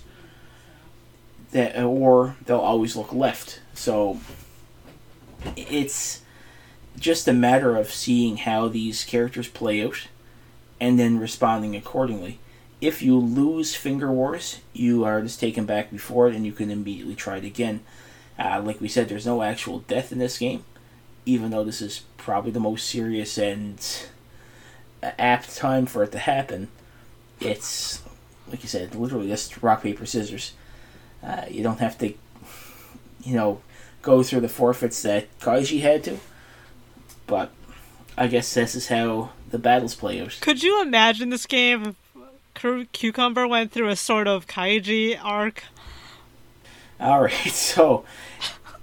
Or they'll always look left. So it's just a matter of seeing how these characters play out and then responding accordingly. If you lose Finger Wars, you are just taken back before it and you can immediately try it again. Like we said, there's no actual death in this game, even though this is probably the most serious and apt time for it to happen. It's, like you said, literally just rock, paper, scissors. You don't have to, go through the forfeits that Kaiji had to. But I guess this is how the battles play out. Could you imagine this game if Cucumber went through a sort of Kaiji arc? Alright, so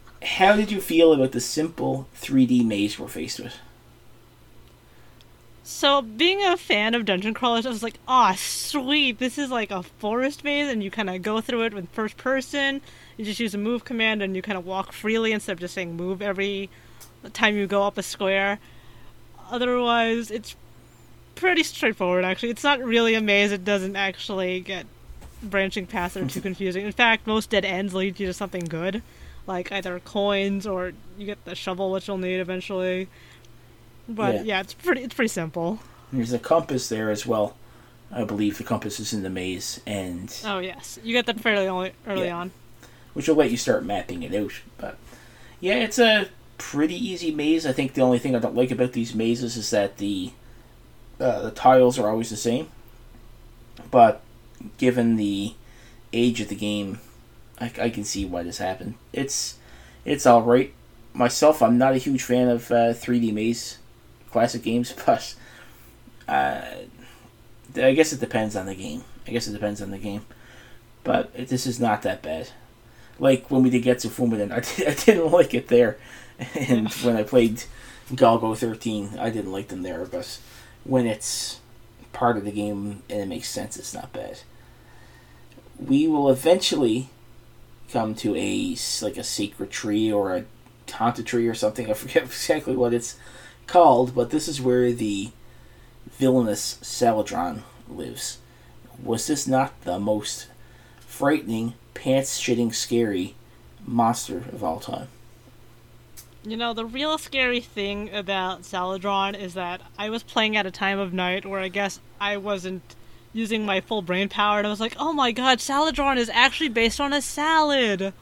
how did you feel about the simple 3D maze we're faced with? So, being a fan of dungeon crawlers, I was like, "Ah, sweet! This is like a forest maze, and you kind of go through it with first person. You just use a move command, and you kind of walk freely instead of just saying move every time you go up a square. Otherwise, it's pretty straightforward, actually. It's not really a maze. It doesn't actually get branching paths that are too confusing. In fact, most dead ends lead you to something good, like either coins or you get the shovel, which you'll need eventually. But yeah, it's pretty simple. There's a compass there as well. I believe the compass is in the maze, and oh yes, you get that fairly early on, which will let you start mapping it out. But yeah, it's a pretty easy maze. I think the only thing I don't like about these mazes is that the tiles are always the same. But given the age of the game, I can see why this happened. It's all right. Myself, I'm not a huge fan of 3D maze classic games, but I guess it depends on the game. But this is not that bad. Like when we did Getsu Fumaden, I didn't like it there. And when I played Galgo 13, I didn't like them there. But when it's part of the game and it makes sense, it's not bad. We will eventually come to a sacred tree or a haunted tree or something. I forget exactly what it's called, but this is where the villainous Saladron lives. Was this not the most frightening, pants-shitting scary monster of all time? You know, the real scary thing about Saladron is that I was playing at a time of night where I guess I wasn't using my full brain power, and I was like, oh my god, Saladron is actually based on a salad!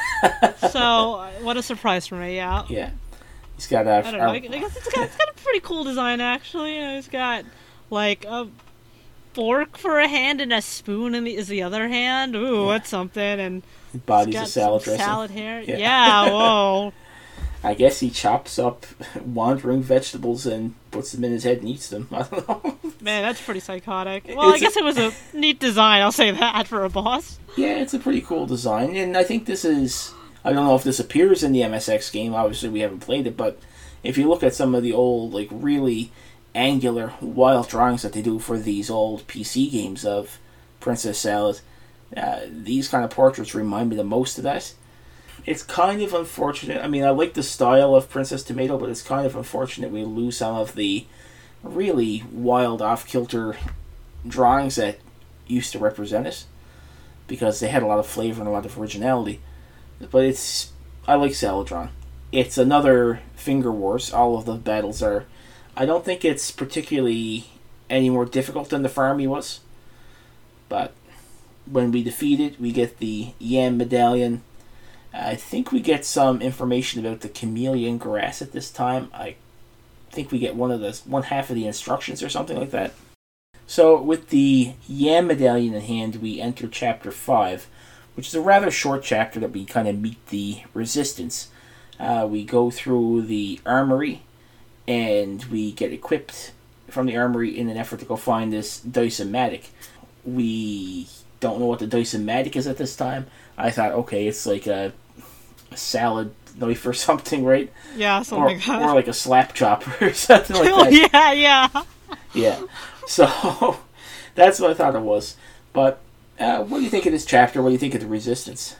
So, what a surprise for me, yeah. Yeah. He's got I don't know, I guess it's got a pretty cool design, actually. He's got, like, a fork for a hand and a spoon is the other hand. Ooh, that's something. And body's a salad dressing. Salad hair. Yeah, whoa. I guess he chops up wandering vegetables and puts them in his head and eats them. I don't know. Man, that's pretty psychotic. Well, I guess it was a neat design, I'll say that, for a boss. Yeah, it's a pretty cool design, and I think this is... I don't know if this appears in the MSX game. Obviously, we haven't played it, but if you look at some of the old, really angular, wild drawings that they do for these old PC games of Princess Salad, these kind of portraits remind me the most of that. It's kind of unfortunate. I mean, I like the style of Princess Tomato, but it's kind of unfortunate we lose some of the really wild, off-kilter drawings that used to represent it, because they had a lot of flavor and a lot of originality. But I like Saladron. It's another Finger Wars. All of the battles are... I don't think it's particularly any more difficult than the Farmy was. But when we defeat it, we get the Yam Medallion. I think we get some information about the chameleon grass at this time. I think we get one half of the instructions or something like that. So with the Yam Medallion in hand, we enter Chapter 5, which is a rather short chapter that we kind of meet the Resistance. We go through the armory, and we get equipped from the armory in an effort to go find this Dysomatic. We don't know what the Dysomatic is at this time. I thought, okay, it's like a salad knife or something, right? Yeah, something like that. Or like a slap chopper or something like Yeah, that. yeah. Yeah. So, that's what I thought it was. But, what do you think of this chapter? What do you think of the Resistance?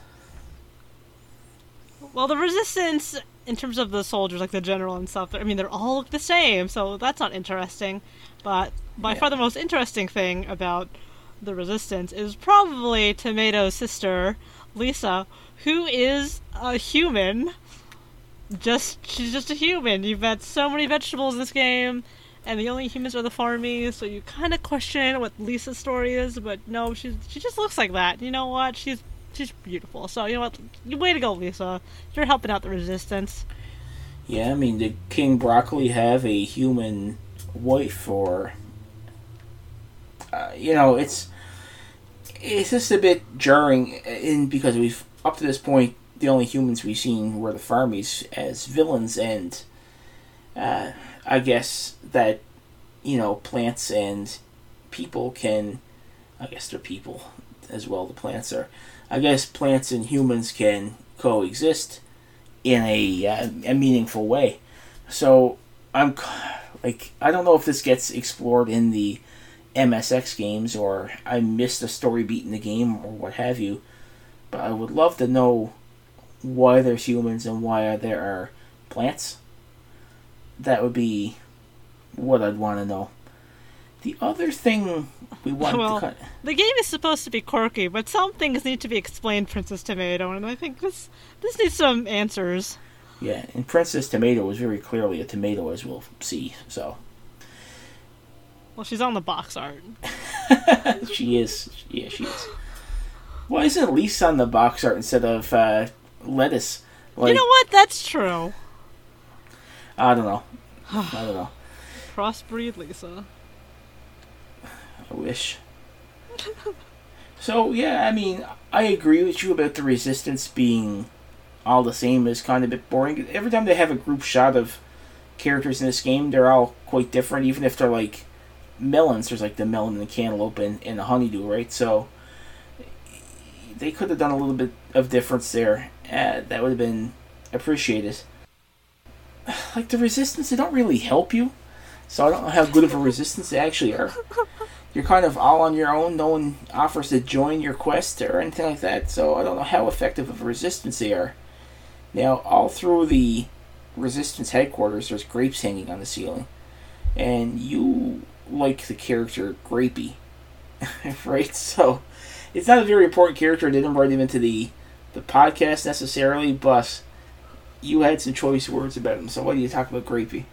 Well, the Resistance, in terms of the soldiers, like the general and stuff, I mean, they're all look the same, so that's not interesting. But by far the most interesting thing about the Resistance is probably Tomato's sister, Lisa, who is a human. She's just a human. You've got so many vegetables in this game, and the only humans are the farmies, so you kind of question what Lisa's story is, but no, she just looks like that. You know what? She's beautiful. So, you know what? Way to go, Lisa. You're helping out the Resistance. Yeah, I mean, did King Broccoli have a human wife, or... it's just a bit jarring, because we've, up to this point, the only humans we've seen were the farmies as villains, and I guess that, plants and people can... I guess they're people as well, the plants are. I guess plants and humans can coexist in a meaningful way. So, I'm Like, I don't know if this gets explored in the MSX games, or I missed a story beat in the game, or what have you, but I would love to know why there's humans and why there are plants. That would be what I'd want to know. The other thing we want to cut... The game is supposed to be quirky, but some things need to be explained, Princess Tomato, and I think this needs some answers. Yeah, and Princess Tomato is very clearly a tomato, as we'll see, so... Well, she's on the box art. She is. Yeah, she is. Why isn't Lisa on the box art instead of lettuce? Like, you know what? That's true. I don't know. Crossbreed Lisa. I wish. So, yeah, I mean, I agree with you about the Resistance being all the same is kind of a bit boring. Every time they have a group shot of characters in this game, they're all quite different, even if they're like melons. There's like the melon and the cantaloupe and the honeydew, right? So they could have done a little bit of difference there. That would have been appreciated. Like the Resistance, they don't really help you, so I don't know how good of a Resistance they actually are. You're kind of all on your own. No one offers to join your quest or anything like that, so I don't know how effective of a Resistance they are. Now, all through the Resistance headquarters, there's grapes hanging on the ceiling, and you like the character Grapey, right? So it's not a very important character. I didn't write him into the podcast necessarily, but you had some choice words about him. So what do you talk about Grapey?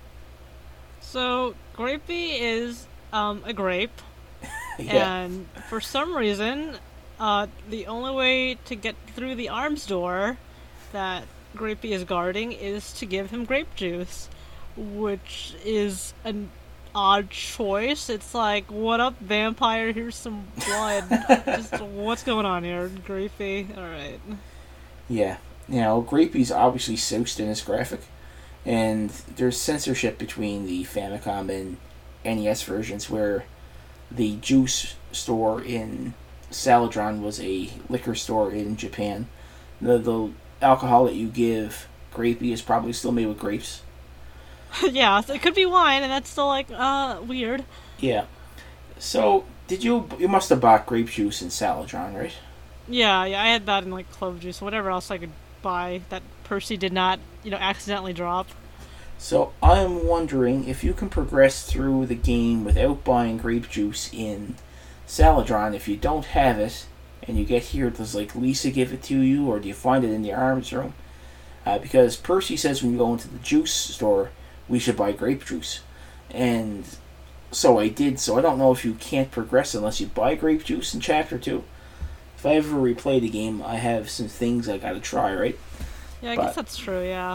So Grapey is a grape, yeah. And for some reason, the only way to get through the arms door that Grapey is guarding is to give him grape juice, which is an odd choice. It's like, what up, vampire? Here's some blood. Just what's going on here, Grapey? All right. Yeah. Grapey's obviously soused in this graphic, and there's censorship between the Famicom and NES versions, where the juice store in Saladron was a liquor store in Japan. The alcohol that you give Grapey is probably still made with grapes. Yeah, so it could be wine, and that's still like weird. Yeah. So you must have bought grape juice in Saladron, right? Yeah, I had that in like clove juice, whatever else I could buy that Percy did not, accidentally drop. So I'm wondering if you can progress through the game without buying grape juice in Saladron. If you don't have it, and you get here, does like Lisa give it to you, or do you find it in the arms room? Because Percy says when you go into the juice store, we should buy grape juice. And so I did, so I don't know if you can't progress unless you buy grape juice in Chapter 2. If I ever replay the game, I have some things I gotta try, right? Yeah, I guess that's true, yeah.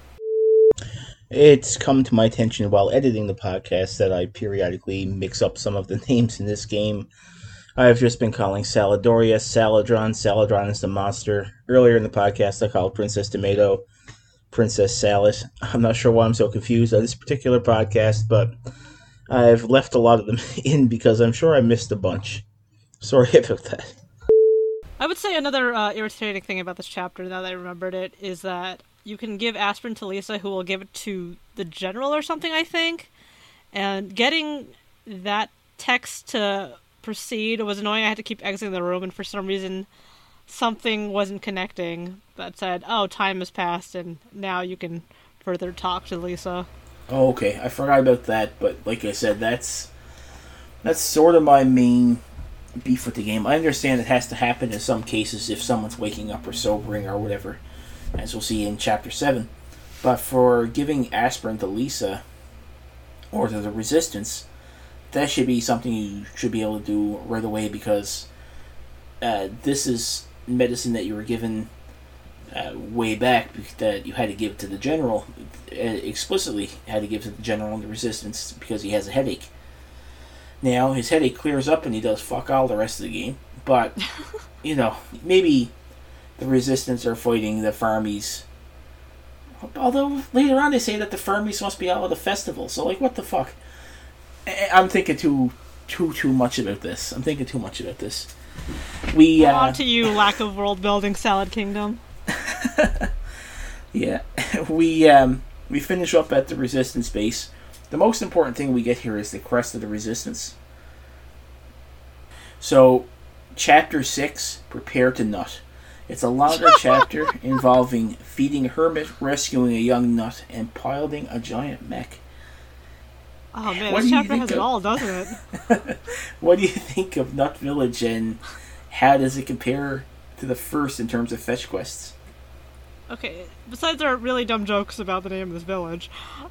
It's come to my attention while editing the podcast that I periodically mix up some of the names in this game. I've just been calling Saladoria Saladron. Saladron is the monster. Earlier in the podcast, I called Princess Tomato Princess Salad. I'm not sure why I'm so confused on this particular podcast, but I've left a lot of them in because I'm sure I missed a bunch. Sorry about that. I would say another irritating thing about this chapter, now that I remembered it, is that you can give aspirin to Lisa, who will give it to the general or something, I think. And getting that text to proceed was annoying. I had to keep exiting the room, and for some reason something wasn't connecting that said, oh, time has passed and now you can further talk to Lisa. Oh, okay. I forgot about that, but like I said, that's sort of my main beef with the game. I understand it has to happen in some cases if someone's waking up or sobering or whatever, as we'll see in Chapter 7. But for giving aspirin to Lisa or to the Resistance, that should be something you should be able to do right away, because this is medicine that you were given way back that you had to give to the general, explicitly had to give to the general in the Resistance because he has a headache. Now, his headache clears up and he does fuck all the rest of the game, but, maybe the Resistance are fighting the Farmies. Although, later on they say that the Farmies must be out of the festival, so, what the fuck? I'm thinking too much about this. On to you, lack of world building, Salad Kingdom. Yeah, we finish up at the Resistance base, The most important thing we get here is the Crest of the Resistance. So, Chapter 6, Prepare to Nut. It's a longer chapter involving feeding a hermit, rescuing a young nut, and piloting a giant mech. Oh man, this chapter has it all, doesn't it? What do you think of Nut Village, and how does it compare to the first in terms of fetch quests? Okay, besides our really dumb jokes about the name of this village,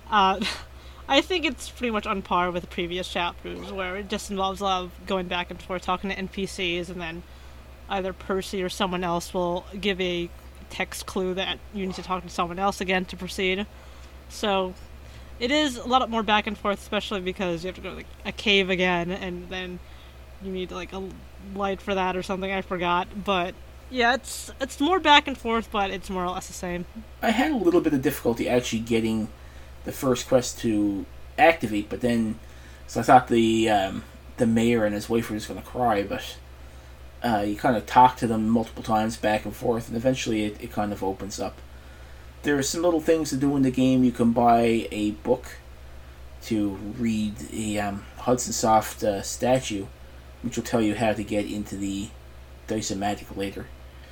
I think it's pretty much on par with the previous chapters, where it just involves a lot of going back and forth, talking to NPCs, and then either Percy or someone else will give a text clue that you need to talk to someone else again to proceed. So it is a lot more back and forth, especially because you have to go to a cave again, and then you need like a light for that or something. I forgot, but yeah, it's more back and forth, but it's more or less the same. I had a little bit of difficulty actually getting the first quest to activate, but then so I thought the mayor and his wife were just going to cry, but you kind of talk to them multiple times back and forth, and eventually it kind of opens up. There are some little things to do in the game. You can buy a book to read a Hudson Soft statue, which will tell you how to get into the Dice-O-Matic later.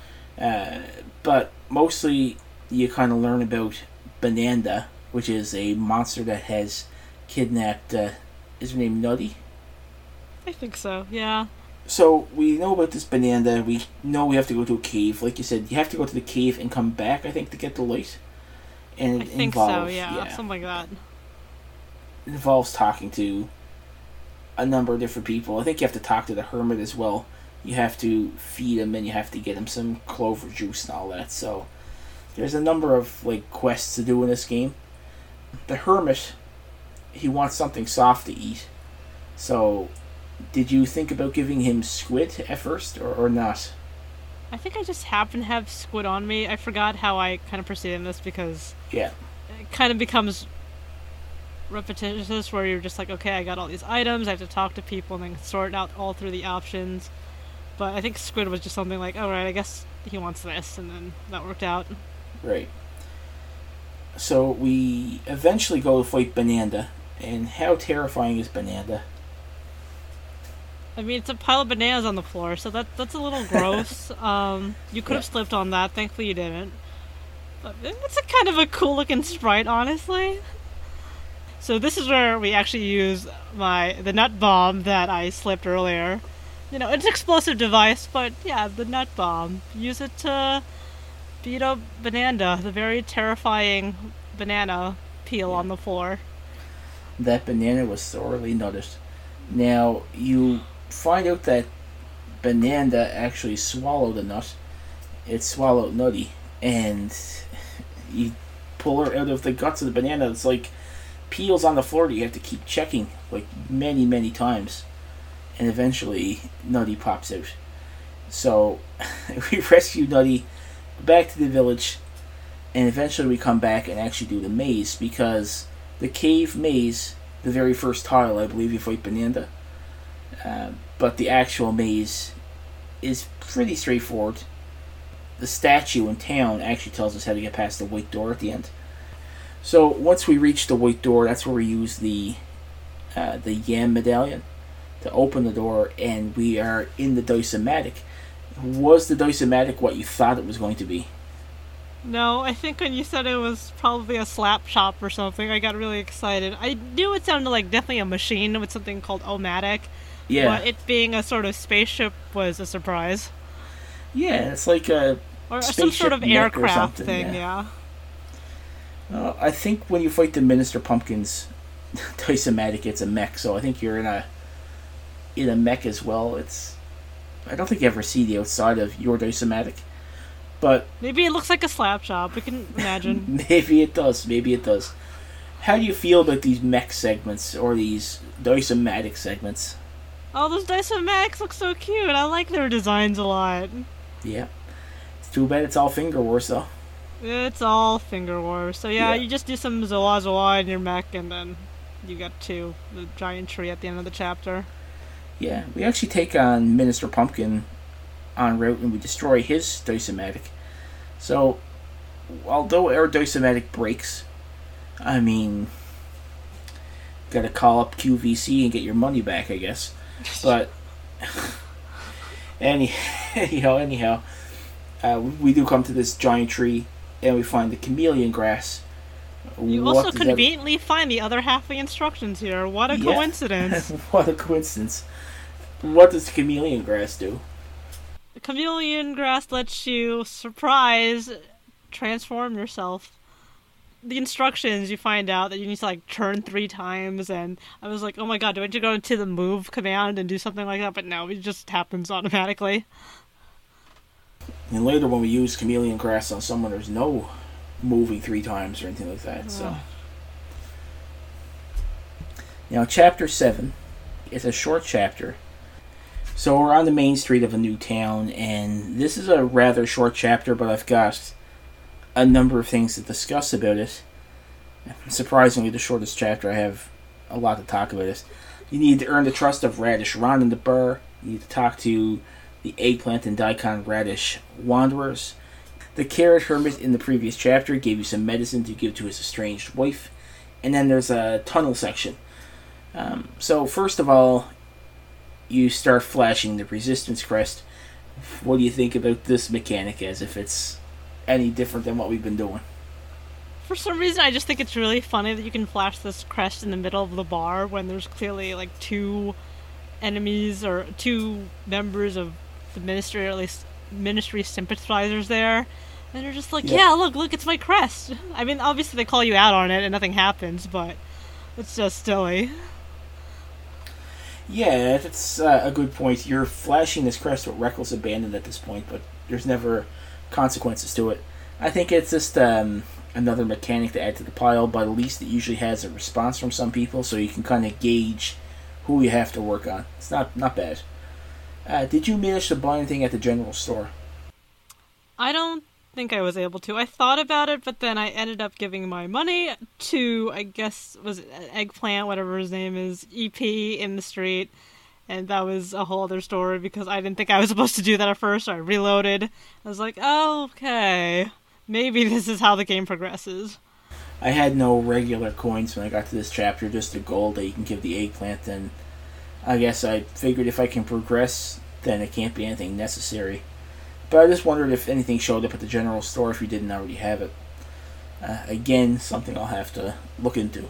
But mostly you kind of learn about Bananda, which is a monster that has kidnapped, is her name Nutty? I think so, yeah. So we know about this Bananda. We know we have to go to a cave. Like you said, you have to go to the cave and come back, I think, to get the light. And I think so, yeah, something like that. It involves talking to a number of different people. I think you have to talk to the hermit as well. You have to feed him, and you have to get him some clover juice and all that. So there's a number of quests to do in this game. The hermit, he wants something soft to eat. So did you think about giving him squid at first, or not? I think I just happen to have squid on me. I forgot how I kind of proceeded in this because it kind of becomes repetitious where you're just like, okay, I got all these items, I have to talk to people and then sort out all through the options. But I think squid was just something like, alright, I guess he wants this, and then that worked out. Right. So we eventually go to fight Bananda, and how terrifying is Bananda? I mean, it's a pile of bananas on the floor, so that's a little gross. You could have slipped on that, thankfully you didn't. But it's a kind of a cool looking sprite, honestly. So this is where we actually use the nut bomb that I slipped earlier. You know, it's an explosive device, but yeah, the nut bomb. Use it to beat up Bananda, the very terrifying banana peel on the floor. That banana was thoroughly nutted. Now, you find out that Bananda actually swallowed a nut. It swallowed Nutty, and you pull her out of the guts of the banana. It's like peels on the floor that you have to keep checking many, many times. And eventually, Nutty pops out. So, we rescue Nutty, back to the village, and eventually we come back and actually do the maze, because the cave maze, the very first tile, I believe you fight Bananda. But the actual maze is pretty straightforward. The statue in town actually tells us how to get past the white door at the end. So once we reach the white door, that's where we use the Yam medallion to open the door, and we are in the Dice-O-Matic. Was the Dice-O-Matic what you thought it was going to be? No, I think when you said it was probably a slap shop or something, I got really excited. I knew it sounded like definitely a machine with something called O-Matic. Yeah. But it being a sort of spaceship was a surprise. Yeah, it's like a or some sort of aircraft thing, yeah. I think when you fight the Minister Pumpkins, Dice-O-Matic, it's a mech, so I think you're in a mech as well. I don't think you ever see the outside of your Dice-O-Matic. But maybe it looks like a slap shop, we can imagine. Maybe it does. How do you feel about these mech segments, or these Dice-O-Matic segments? Oh, those Dice-O-Matics look so cute. I like their designs a lot. Yeah. It's too bad it's all Finger Wars, though. It's all Finger Wars. So yeah, you just do some Zoa in your mech, and then you get to the giant tree at the end of the chapter. Yeah, we actually take on Minister Pumpkin en route, and we destroy his Dice-O-Matic. So, although our Dice-O-Matic breaks, I mean, got to call up QVC and get your money back, I guess. But anyhow, we do come to this giant tree, and we find the chameleon grass. You also conveniently find the other half of the instructions here. What a coincidence. What a coincidence. What does the chameleon grass do? The chameleon grass lets you, transform yourself. The instructions, you find out that you need to, like, turn 3 times, and I was like, oh my god, do I need to go into the move command and do something like that? But no, it just happens automatically. And later when we use chameleon grass on someone, there's no moving 3 times or anything like that, so... Now, Chapter 7 is a short chapter. So we're on the main street of a new town, and this is a rather short chapter, but I've got a number of things to discuss about it. Surprisingly, the shortest chapter, I have a lot to talk about it. You need to earn the trust of Radish Ron and the Burr. You need to talk to the Eggplant and Daikon Radish Wanderers. The Carrot Hermit in the previous chapter gave you some medicine to give to his estranged wife. And then there's a tunnel section. So first of all, you start flashing the resistance crest. What do you think about this mechanic, as if it's any different than what we've been doing? For some reason, I just think it's really funny that you can flash this crest in the middle of the bar when there's clearly, like, 2 enemies or 2 members of the ministry, or at least ministry sympathizers there. And they're just like, yeah, look, it's my crest. I mean, obviously they call you out on it and nothing happens, but it's just silly. Yeah, that's a good point. You're flashing this crest with reckless abandon at this point, but there's never consequences to it. I think it's just another mechanic to add to the pile, but at least it usually has a response from some people, so you can kind of gauge who you have to work on. It's not bad. Did you manage to buy anything at the general store? I don't think I was able to. I thought about it, but then I ended up giving my money to, I guess, was it Eggplant, whatever his name is, EP in the street, and that was a whole other story because I didn't think I was supposed to do that at first, so I reloaded. I was like, oh, okay, maybe this is how the game progresses. I had no regular coins when I got to this chapter, just the gold that you can give the Eggplant, and I guess I figured if I can progress, then it can't be anything necessary. But I just wondered if anything showed up at the general store if you didn't already have it. Again, something I'll have to look into.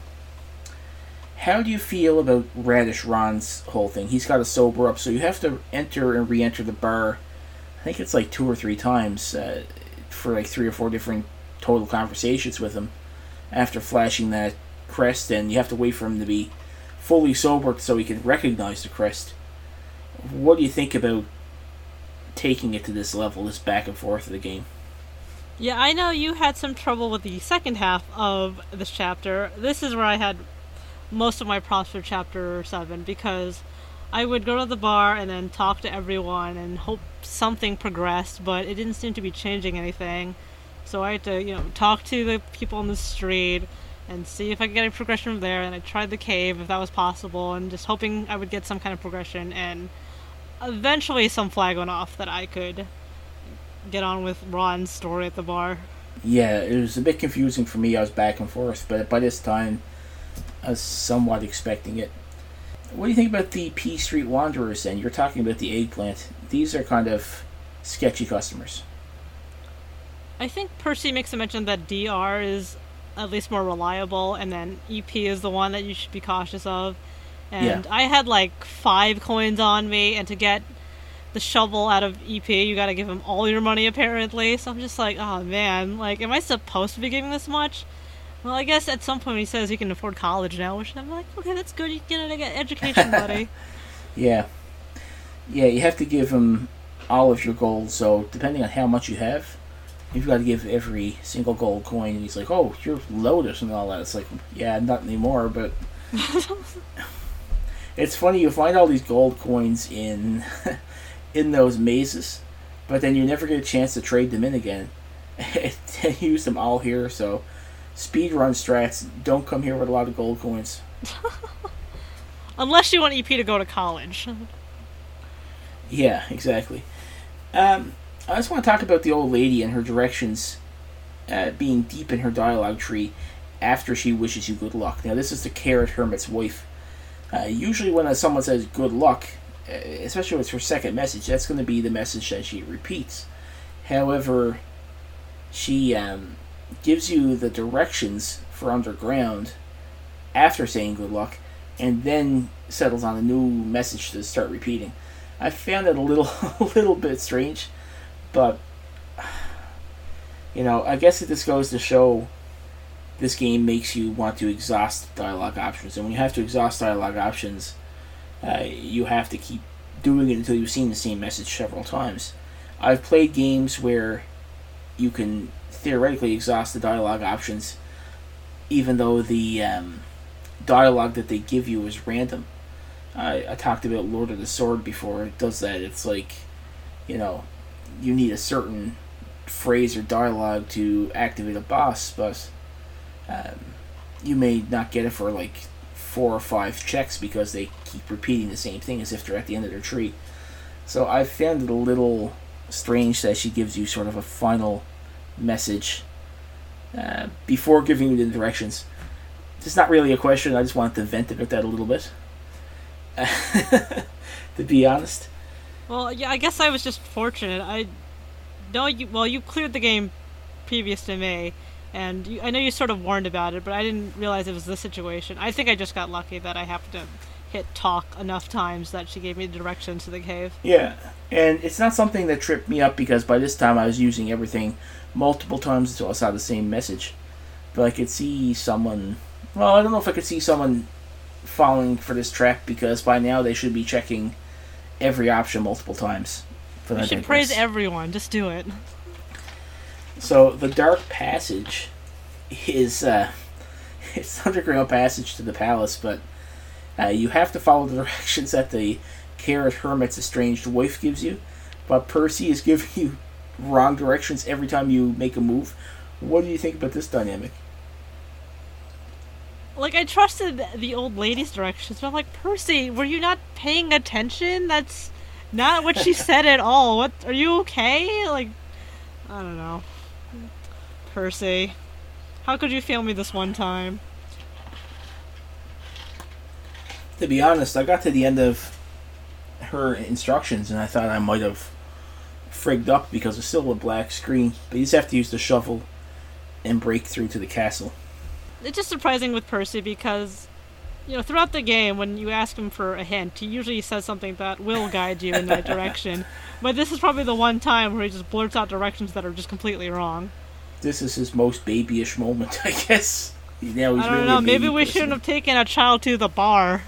How do you feel about Radish Ron's whole thing? He's got to sober up, so you have to enter and re-enter the bar. I think it's like 2 or 3 times for like 3 or 4 different total conversations with him after flashing that crest, and you have to wait for him to be fully sober so he can recognize the crest. What do you think about taking it to this level, this back and forth of the game? Yeah, I know you had some trouble with the second half of this chapter. This is where I had most of my problems for chapter 7, because I would go to the bar and then talk to everyone and hope something progressed, but it didn't seem to be changing anything. So I had to, talk to the people on the street and see if I could get a progression from there, and I tried the cave if that was possible, and just hoping I would get some kind of progression, and eventually some flag went off that I could get on with Ron's story at the bar. Yeah, it was a bit confusing for me. I was back and forth, but by this time I was somewhat expecting it. What do you think about the P Street Wanderers then? You're talking about the Eggplant. These are kind of sketchy customers. I think Percy makes a mention that DR is at least more reliable, and then EP is the one that you should be cautious of. And I had like 5 coins on me, and to get the shovel out of EP, you gotta give him all your money apparently. So I'm just like, oh man, like, am I supposed to be giving this much? Well, I guess at some point he says he can afford college now, which I'm like, okay, that's good, you can get an education, buddy. Yeah, you have to give him all of your gold, so depending on how much you have, you've got to give every single gold coin, and he's like, oh, you're loaded and all that. It's like, yeah, not anymore, but it's funny, you find all these gold coins in those mazes, but then you never get a chance to trade them in again. And use them all here, so speedrun strats, don't come here with a lot of gold coins. Unless you want EP to go to college. Yeah, exactly. I just want to talk about the old lady and her directions being deep in her dialogue tree. after she wishes you good luck. Now, this is the Carrot Hermit's wife. Usually when someone says good luck, especially when it's her second message, that's going to be the message that she repeats. However, she gives you the directions for underground after saying good luck, and then settles on a new message to start repeating. I found it a little bit strange, but I guess this goes to show this game makes you want to exhaust dialogue options, and when you have to exhaust dialogue options, you have to keep doing it until you've seen the same message several times. I've played games where you can theoretically exhaust the dialogue options, even though the dialogue that they give you is random. I talked about Lord of the Sword before. It does that. It's like, you need a certain phrase or dialogue to activate a boss, but you may not get it for like 4 or 5 checks because they keep repeating the same thing as if they're at the end of their tree. So I found it a little strange that she gives you sort of a final message before giving you the directions. It's not really a question. I just wanted to vent about that a little bit. To be honest. Well, yeah, I guess I was just fortunate. I know you cleared the game previous to me, and I know you sort of warned about it, but I didn't realize it was this situation. I think I just got lucky that I happened to hit talk enough times that she gave me the directions to the cave. Yeah, and it's not something that tripped me up because by this time I was using everything multiple times until I saw the same message. But I could see someone... Well, I don't know if I could see someone falling for this trap because by now they should be checking every option multiple times. You should praise everyone. Just do it. So the Dark Passage is it's underground passage to the palace, but you have to follow the directions that the Carrot Hermit's estranged wife gives you. But Percy is giving you wrong directions every time you make a move. What do you think about this dynamic? Like, I trusted the old lady's directions, but I'm like, Percy, were you not paying attention? That's not what she said at all. What? Are you okay? Like, I don't know. Percy, how could you fail me this one time? To be honest, I got to the end of her instructions and I thought I might have frigged up because it's still a black screen, but you just have to use the shovel and break through to the castle. It's just surprising with Percy because, throughout the game, when you ask him for a hint, he usually says something that will guide you in that direction. But this is probably the one time where he just blurts out directions that are just completely wrong. This is his most babyish moment, I guess. I don't know, maybe we shouldn't have taken a child to the bar.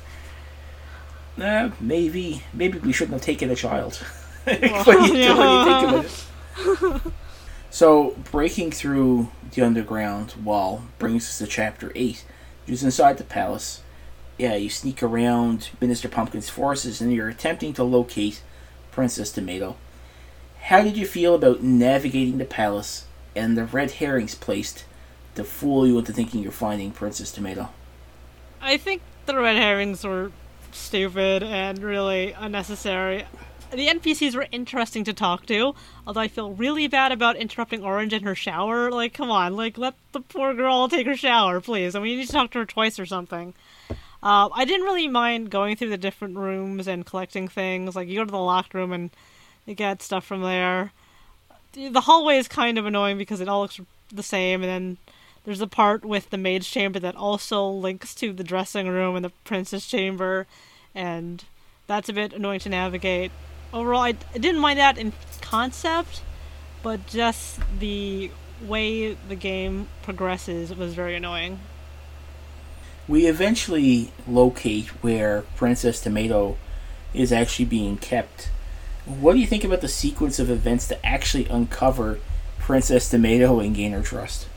Maybe we shouldn't have taken a child. Well, when you think about it. So, breaking through the underground wall brings us to Chapter 8, which is inside the palace. Yeah, you sneak around Minister Pumpkin's forces and you're attempting to locate Princess Tomato. How did you feel about navigating the palace and the red herrings placed to fool you into thinking you're finding Princess Tomato? I think the red herrings were stupid and really unnecessary. The NPCs were interesting to talk to, although I feel really bad about interrupting Orange in her shower. Like, come on, let the poor girl take her shower, please. I mean, you need to talk to her twice or something. I didn't really mind going through the different rooms and collecting things. Like, you go to the locked room and you get stuff from there. The hallway is kind of annoying because it all looks the same, and then there's a part with the maid's chamber that also links to the dressing room and the princess chamber, and that's a bit annoying to navigate. Overall, I didn't mind that in concept, but just the way the game progresses was very annoying. We eventually locate where Princess Tomato is actually being kept. What do you think about the sequence of events to actually uncover Princess Tomato and gain her trust?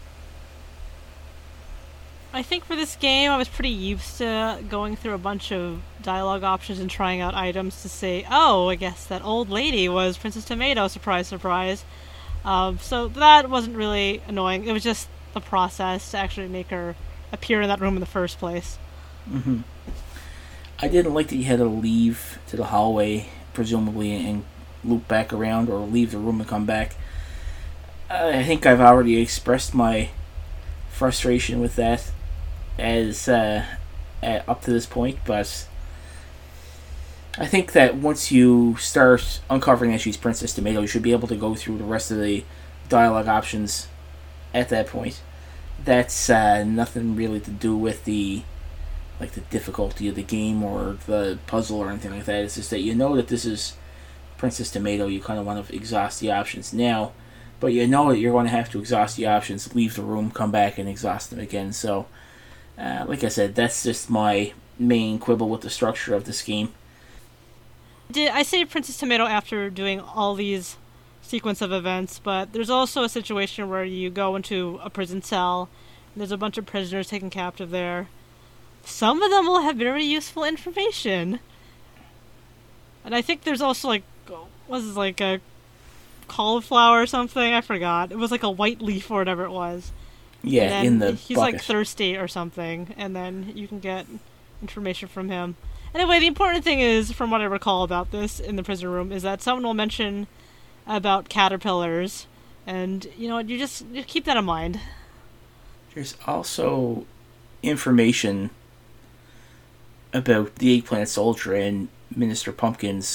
I think for this game, I was pretty used to going through a bunch of dialogue options and trying out items to say, oh, I guess that old lady was Princess Tomato, surprise, surprise. So that wasn't really annoying. It was just the process to actually make her appear in that room in the first place. Mm-hmm. I didn't like that you had to leave to the hallway, presumably, and loop back around, or leave the room and come back. I think I've already expressed my frustration with that as up to this point, but I think that once you start uncovering that she's Princess Tomato, you should be able to go through the rest of the dialogue options at that point. That's nothing really to do with the difficulty of the game or the puzzle or anything like that. It's just that you know that this is Princess Tomato. You kind of want to exhaust the options now, but you know that you're going to have to exhaust the options, leave the room, come back, and exhaust them again. So, like I said, that's just my main quibble with the structure of this game. Did I say Princess Tomato after doing all these sequence of events, but there's also a situation where you go into a prison cell, and there's a bunch of prisoners taken captive there. Some of them will have very useful information. And I think there's also, like, was it like a cauliflower or something? I forgot. It was like a white leaf or whatever it was. Yeah, in the he's bucket. Like thirsty or something, and then you can get information from him. Anyway, the important thing is, from what I recall about this in the prison room, is that someone will mention about caterpillars, and you just keep that in mind. There's also information about the Eggplant Soldier and Minister Pumpkin's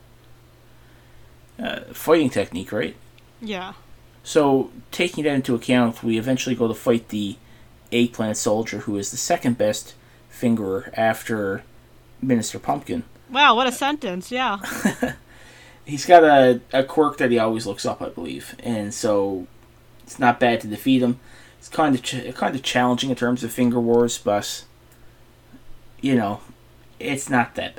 fighting technique, right? Yeah. So, taking that into account, we eventually go to fight the Eggplant Soldier, who is the second best fingerer after Minister Pumpkin. Wow, what a sentence, yeah. He's got a quirk that he always looks up, I believe, and so it's not bad to defeat him. It's kind of challenging in terms of finger wars, but it's not that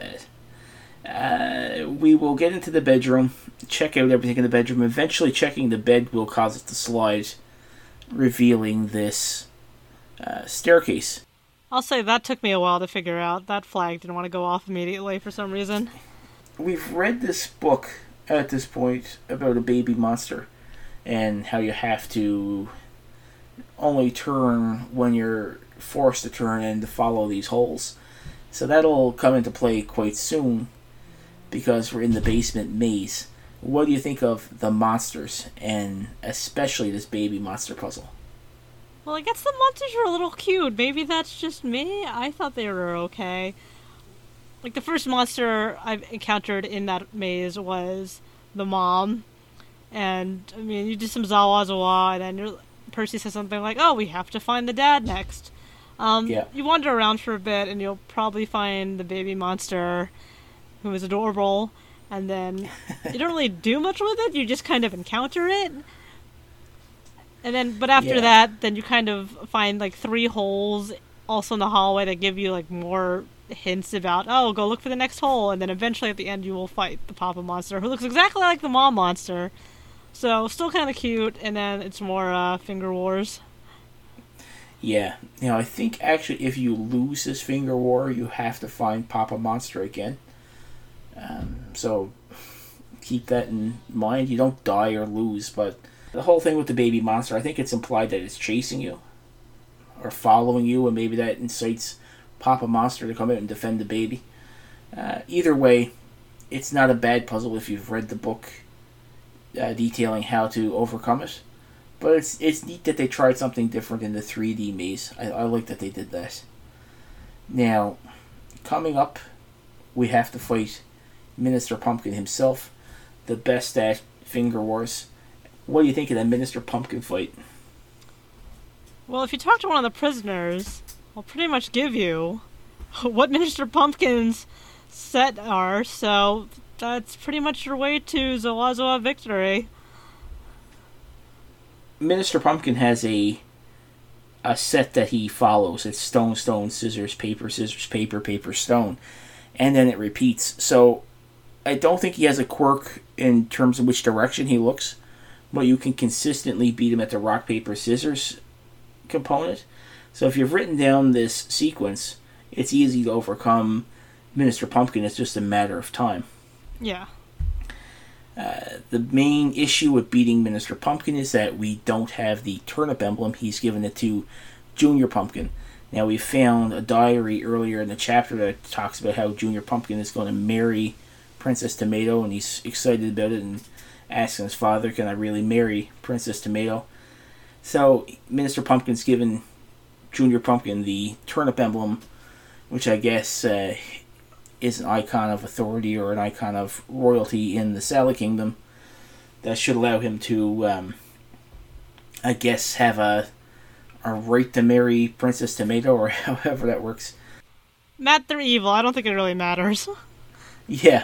bad. We will get into the bedroom, check out everything in the bedroom. Eventually, checking the bed will cause it to slide, revealing this staircase. I'll say that took me a while to figure out. That flag didn't want to go off immediately for some reason. We've read this book at this point about a baby monster and how you have to only turn when you're forced to turn and to follow these holes. So that'll come into play quite soon because we're in the basement maze. What do you think of the monsters and especially this baby monster puzzle? Well, I guess the monsters were a little cute. Maybe that's just me. I thought they were okay. Like, the first monster I've encountered in that maze was the mom. And, I mean, you do some Zawa Zawa, and then Percy says something like, oh, we have to find the dad next. Yeah. You wander around for a bit, and you'll probably find the baby monster, who is adorable, and then you don't really do much with it, you just kind of encounter it. And then, but after that, then you kind of find, like, 3 holes also in the hallway that give you, like, more hints about, oh, go look for the next hole, and then eventually at the end you will fight the Papa Monster, who looks exactly like the Mom Monster. So, still kind of cute, and then it's more finger wars. Yeah. I think actually if you lose this finger war, you have to find Papa Monster again. So, keep that in mind. You don't die or lose, but the whole thing with the baby monster, I think it's implied that it's chasing you or following you, and maybe that incites Papa Monster to come out and defend the baby. Either way, it's not a bad puzzle if you've read the book detailing how to overcome it. But it's neat that they tried something different in the 3D maze. I like that they did that. Now, coming up, we have to fight Minister Pumpkin himself, the best at finger wars. What do you think of that Minister Pumpkin fight? Well, if you talk to one of the prisoners, I'll pretty much give you what Minister Pumpkin's set are, so that's pretty much your way to Zawa Zawa victory. Minister Pumpkin has a set that he follows. It's stone, stone, scissors, paper, paper, stone. And then it repeats. So I don't think he has a quirk in terms of which direction he looks, but you can consistently beat him at the rock, paper, scissors component. So if you've written down this sequence, it's easy to overcome Minister Pumpkin. It's just a matter of time. Yeah. The main issue with beating Minister Pumpkin is that we don't have the turnip emblem. He's given it to Junior Pumpkin. Now, we found a diary earlier in the chapter that talks about how Junior Pumpkin is going to marry Princess Tomato, and he's excited about it and asking his father, can I really marry Princess Tomato? So Minister Pumpkin's given Junior Pumpkin the turnip emblem, which I guess is an icon of authority or an icon of royalty in the Salad Kingdom. That should allow him to, I guess, have a right to marry Princess Tomato, or however that works. Matt, they're evil. I don't think it really matters. Yeah.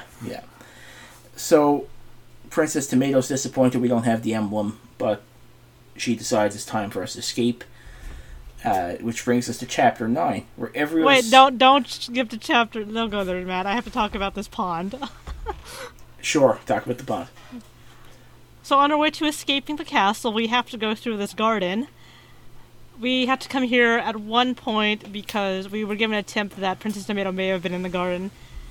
So, Princess Tomato's disappointed we don't have the emblem, but she decides it's time for us to escape. Which brings us to Chapter 9, where everyone... Wait, don't skip to chapter... Don't go there, Matt. I have to talk about this pond. Sure, talk about the pond. So on our way to escaping the castle, we have to go through this garden. We had to come here at one point because we were given a tip that Princess Tomato may have been in the garden.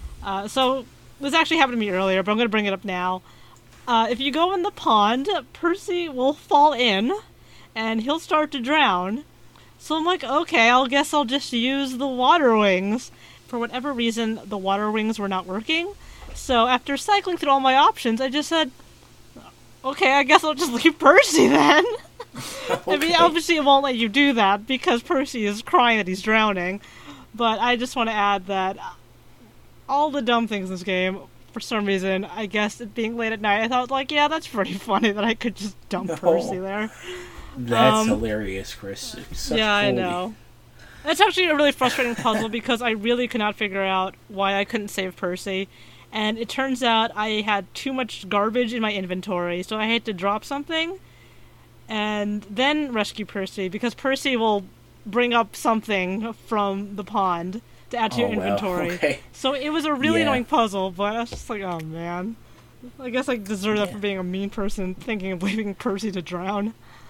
So this actually happened to me earlier, but I'm going to bring it up now. If you go in the pond, Percy will fall in, and he'll start to drown. So I'm like, okay, I guess I'll just use the water wings. For whatever reason, the water wings were not working. So after cycling through all my options, I just said, okay, I guess I'll just leave Percy then. Okay. I mean, obviously it won't let you do that because Percy is crying that he's drowning. But I just want to add that all the dumb things in this game, for some reason, I guess it being late at night, I thought, like, yeah, that's pretty funny that I could just dump Percy there. That's hilarious, Chris. Such yeah, I know. That's actually a really frustrating puzzle because I really could not figure out why I couldn't save Percy. And it turns out I had too much garbage in my inventory, so I had to drop something and then rescue Percy, because Percy will bring up something from the pond to add to your inventory. Okay. So it was a really annoying puzzle, but I was just like, oh man. I guess I deserve that for being a mean person thinking of leaving Percy to drown.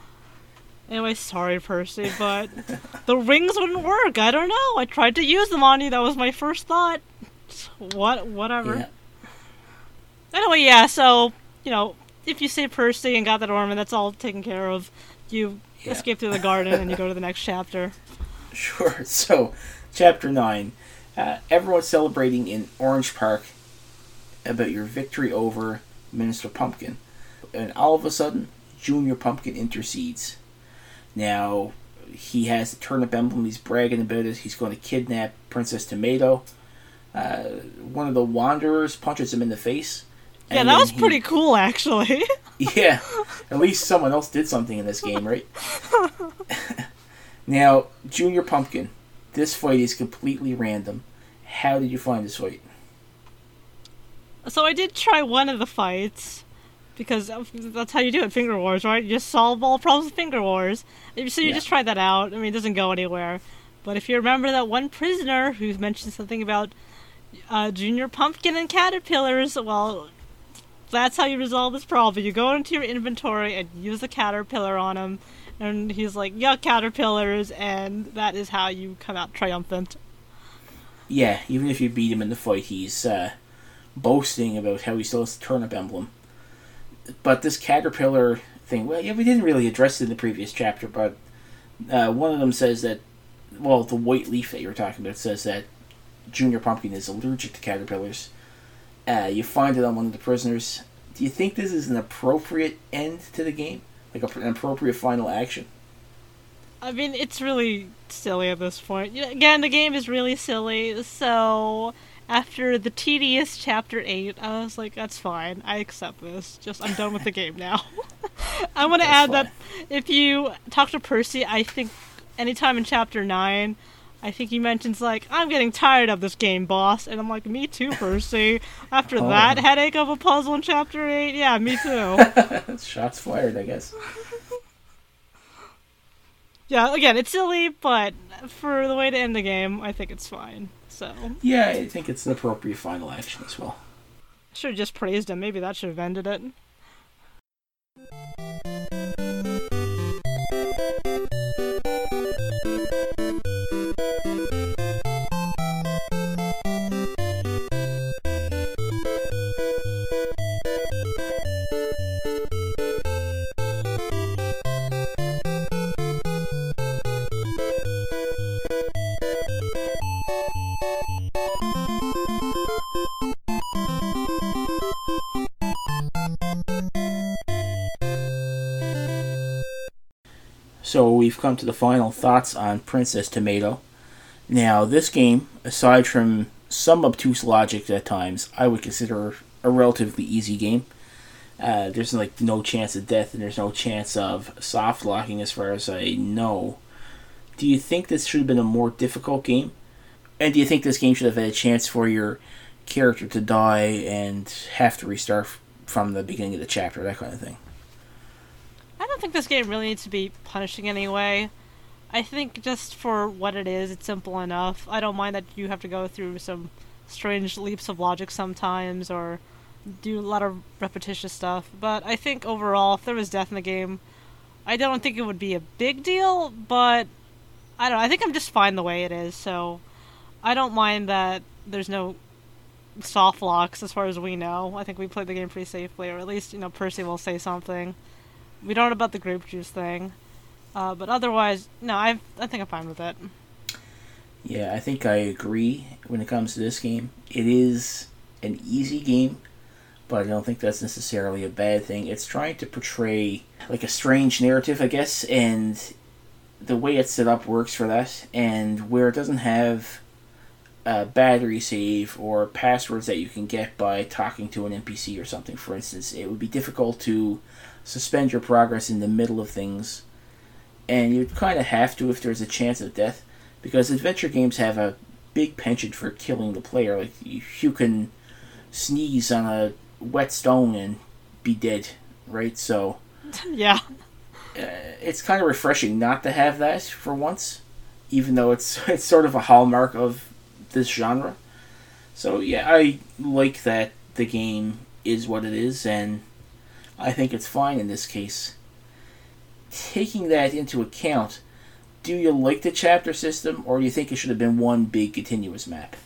Anyway, sorry, Percy, but the rings wouldn't work. I don't know. I tried to use them on you. That was my first thought. Whatever. Yeah. Anyway, yeah, so, if you save Percy and got that ornament, that's all taken care of. You escape through the garden and you go to the next chapter. Sure. So, Chapter 9. Everyone's celebrating in Orange Park about your victory over Minister Pumpkin. And all of a sudden, Junior Pumpkin intercedes. Now, he has the turnip emblem. He's bragging about it. He's going to kidnap Princess Tomato. One of the Wanderers punches him in the face. Yeah, that was pretty cool, actually. Yeah, at least someone else did something in this game, right? Now, Junior Pumpkin, this fight is completely random. How did you find this fight? So I did try one of the fights, because that's how you do it, Finger Wars, right? You just solve all problems with Finger Wars. So you just try that out. I mean, it doesn't go anywhere. But if you remember that one prisoner who mentioned something about Junior Pumpkin and caterpillars, well, that's how you resolve this problem. You go into your inventory and use the caterpillar on him, and he's like, yuck, caterpillars, and that is how you come out triumphant. Yeah, even if you beat him in the fight, he's boasting about how he still has the turnip emblem. But this caterpillar thing, well, yeah, we didn't really address it in the previous chapter, but one of them says that, well, the white leaf that you were talking about says that Junior Pumpkin is allergic to caterpillars. You find it on one of the prisoners. Do you think this is an appropriate end to the game? Like an appropriate final action? I mean, it's really silly at this point. Again, the game is really silly, so after the tedious Chapter 8, I was like, that's fine. I accept this. I'm done with the game now. I want to add that if you talk to Percy, I think anytime in Chapter 9, I think he mentions, like, I'm getting tired of this game, boss. And I'm like, me too, Percy. After that headache of a puzzle in Chapter 8, yeah, me too. Shots fired, I guess. Yeah, again, it's silly, but for the way to end the game, I think it's fine. So yeah, I think it's an appropriate final action as well. Should have just praised him. Maybe that should have ended it. So we've come to the final thoughts on Princess Tomato. Now, this game, aside from some obtuse logic at times, I would consider a relatively easy game. There's like no chance of death and there's no chance of soft locking as far as I know. Do you think this should have been a more difficult game? And do you think this game should have had a chance for your character to die and have to restart from the beginning of the chapter, that kind of thing? I don't think this game really needs to be punishing anyway. I think just for what it is, it's simple enough. I don't mind that you have to go through some strange leaps of logic sometimes, or do a lot of repetitious stuff. But I think overall, if there was death in the game, I don't think it would be a big deal, but I don't know, I think I'm just fine the way it is, so I don't mind that there's no soft locks as far as we know. I think we played the game pretty safely, or at least, Percy will say something. We don't know about the grape juice thing. But otherwise, no, I think I'm fine with it. Yeah, I think I agree when it comes to this game. It is an easy game, but I don't think that's necessarily a bad thing. It's trying to portray like a strange narrative, I guess, and the way it's set up works for that. And where it doesn't have a battery save or passwords that you can get by talking to an NPC or something, for instance, it would be difficult to suspend your progress in the middle of things. And you'd kind of have to if there's a chance of death, because adventure games have a big penchant for killing the player. Like, you can sneeze on a wet stone and be dead, right? So yeah, it's kind of refreshing not to have that for once, even though it's sort of a hallmark of this genre. So yeah, I like that the game is what it is, and I think it's fine in this case. Taking that into account, do you like the chapter system, or do you think it should have been one big continuous map?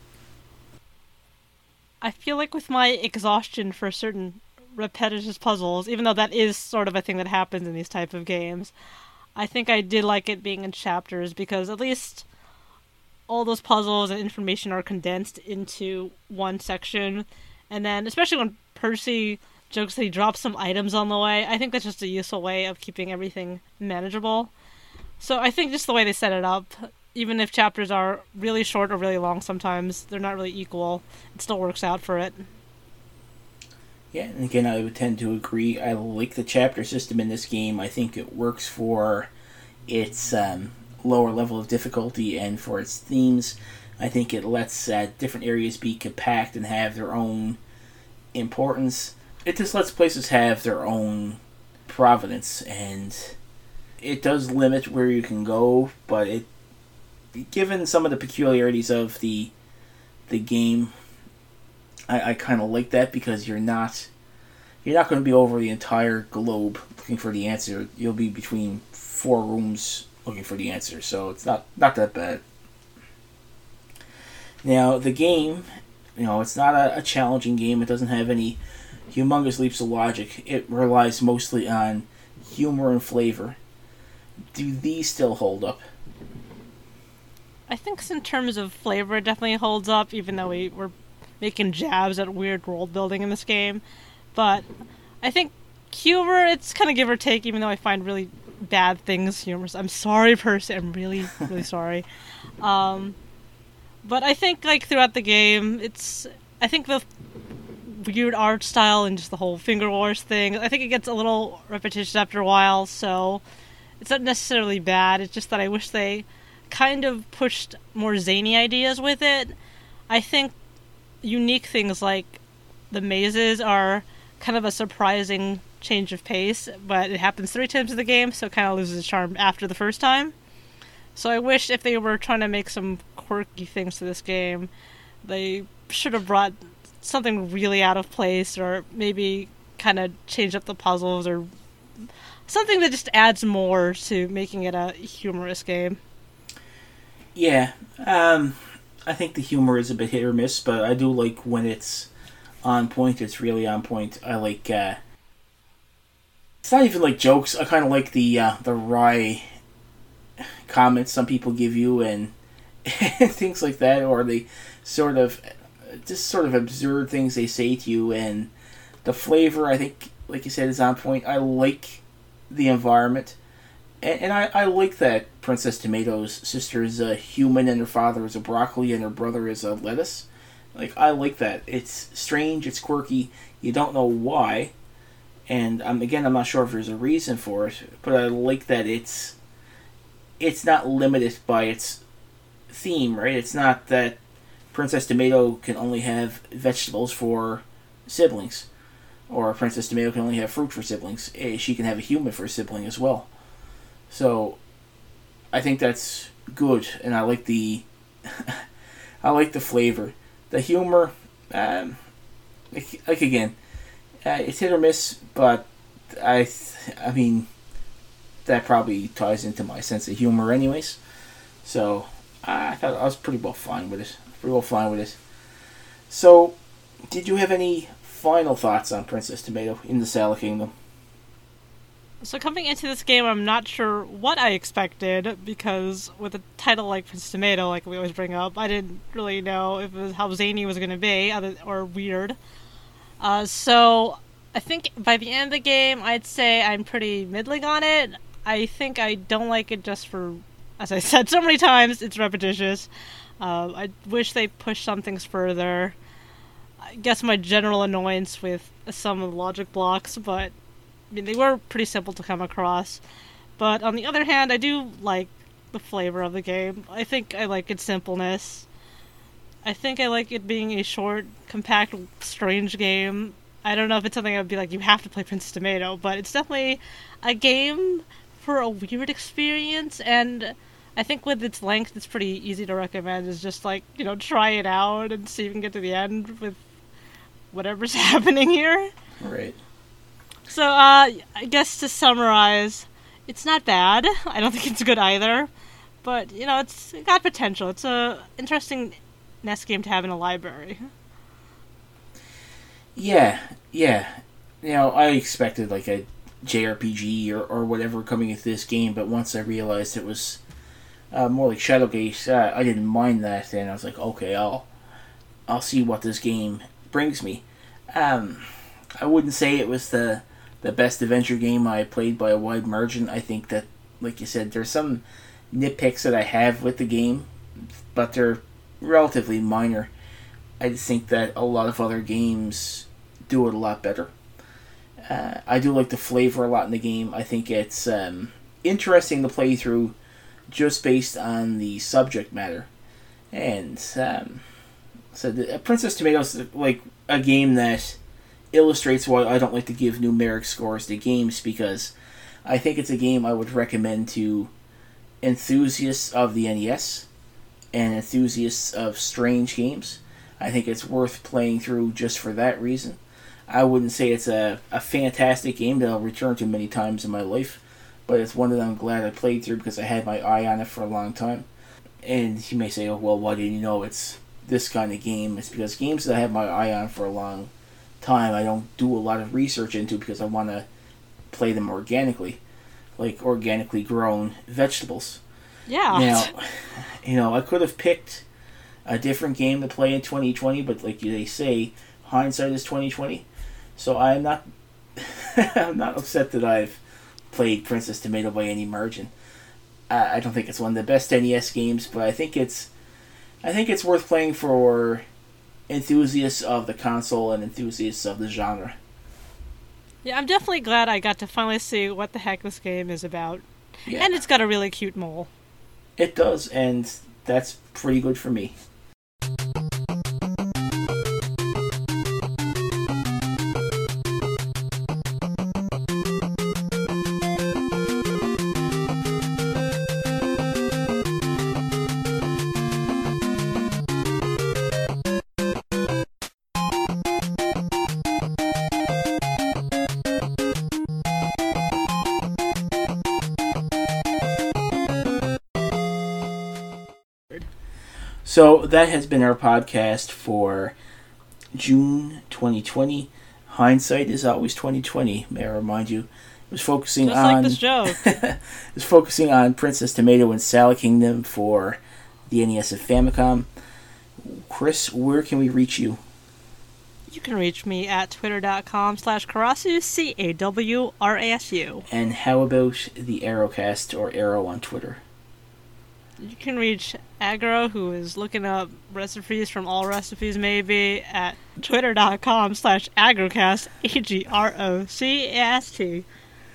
I feel like with my exhaustion for certain repetitive puzzles, even though that is sort of a thing that happens in these type of games, I think I did like it being in chapters, because at least all those puzzles and information are condensed into one section. And then, especially when Percy jokes that he drops some items on the way, I think that's just a useful way of keeping everything manageable. So I think just the way they set it up, even if chapters are really short or really long sometimes, they're not really equal, it still works out for it. Yeah, and again, I would tend to agree. I like the chapter system in this game. I think it works for its lower level of difficulty and for its themes. I think it lets different areas be compact and have their own importance. It just lets places have their own provenance, and it does limit where you can go, but given some of the peculiarities of the game, I kind of like that, because you're not going to be over the entire globe looking for the answer. You'll be between 4 rooms looking for the answer, so it's not that bad. Now, the game, it's not a challenging game. It doesn't have any humongous leaps of logic. It relies mostly on humor and flavor. Do these still hold up? I think in terms of flavor, it definitely holds up, even though we were making jabs at weird world building in this game. But I think humor, it's kind of give or take, even though I find really bad things humorous. I'm sorry, Percy. I'm really, really sorry. But I think, like, throughout the game, I think the weird art style and just the whole Finger Wars thing, I think it gets a little repetitious after a while, so it's not necessarily bad. It's just that I wish they kind of pushed more zany ideas with it. I think unique things like the mazes are kind of a surprising change of pace, but it happens 3 times in the game, so it kind of loses its charm after the first time. So I wish if they were trying to make some quirky things to this game, they should have brought something really out of place, or maybe kind of change up the puzzles, or something that just adds more to making it a humorous game. Yeah, I think the humor is a bit hit or miss, but I do like when it's on point. It's really on point. I like. It's not even like jokes. I kind of like the wry comments some people give you and things like that, or the sort of absurd things they say to you, and the flavor, I think, like you said, is on point. I like the environment. And I like that Princess Tomato's sister is a human and her father is a broccoli and her brother is a lettuce. Like, I like that. It's strange, it's quirky, you don't know why. And I'm not sure if there's a reason for it, but I like that it's not limited by its theme, right? It's not that Princess Tomato can only have vegetables for siblings, or Princess Tomato can only have fruit for siblings. She can have a human for a sibling as well. So, I think that's good, and I like the I like the flavor, the humor. Again, it's hit or miss, but I mean, that probably ties into my sense of humor, anyways. So I thought I was pretty well fine with it. So, did you have any final thoughts on Princess Tomato in the Salad Kingdom? So coming into this game, I'm not sure what I expected, because with a title like Princess Tomato, like we always bring up, I didn't really know if it was how zany it was going to be, or weird. So I think by the end of the game, I'd say I'm pretty middling on it. I think I don't like it just for, as I said so many times, it's repetitious. I wish they pushed some things further. I guess my general annoyance with some of the logic blocks, but I mean, they were pretty simple to come across. But on the other hand, I do like the flavor of the game. I think I like its simpleness. I think I like it being a short, compact, strange game. I don't know if it's something I would be like, you have to play Princess Tomato, but it's definitely a game for a weird experience, and I think with its length, it's pretty easy to recommend. It's just like, try it out and see if you can get to the end with whatever's happening here. Right. So, I guess to summarize, it's not bad. I don't think it's good either. But, it's got potential. It's a interesting NES game to have in a library. Yeah. I expected like a JRPG or whatever coming into this game, but once I realized it was more like Shadowgate, I didn't mind that, and I was like, okay, I'll see what this game brings me. I wouldn't say it was the best adventure game I played by a wide margin. I think that, like you said, there's some nitpicks that I have with the game, but they're relatively minor. I just think that a lot of other games do it a lot better. I do like the flavor a lot in the game. I think it's interesting to play through just based on the subject matter. And so Princess Tomato's like a game that illustrates why I don't like to give numeric scores to games, because I think it's a game I would recommend to enthusiasts of the NES and enthusiasts of strange games. I think it's worth playing through just for that reason. I wouldn't say it's a fantastic game that I'll return to many times in my life, but it's one that I'm glad I played through because I had my eye on it for a long time. And you may say, oh, well, why didn't you know it's this kind of game? It's because games that I have my eye on for a long time, I don't do a lot of research into because I want to play them organically, like organically grown vegetables. Yeah. Now, I could have picked a different game to play in 2020, but like they say, hindsight is 2020. So I'm not I'm not upset that I've played Princess Tomato by any margin. I don't think it's one of the best NES games, but I think it's worth playing for enthusiasts of the console and enthusiasts of the genre. Yeah, I'm definitely glad I got to finally see what the heck this game is about. Yeah. And it's got a really cute mole. It does, and that's pretty good for me. So that has been our podcast for June 2020. Hindsight is always 2020. May I remind you? It was focusing just on like this joke. It was focusing on Princess Tomato and Salad Kingdom for the NES and Famicom. Chris, where can we reach you? You can reach me at twitter.com/Karasu, CAWRASU. And how about the Arrowcast or Arrow on Twitter? You can reach Agro, who is looking up recipes from All Recipes Maybe, at twitter.com/Agrocast, AGROCAST.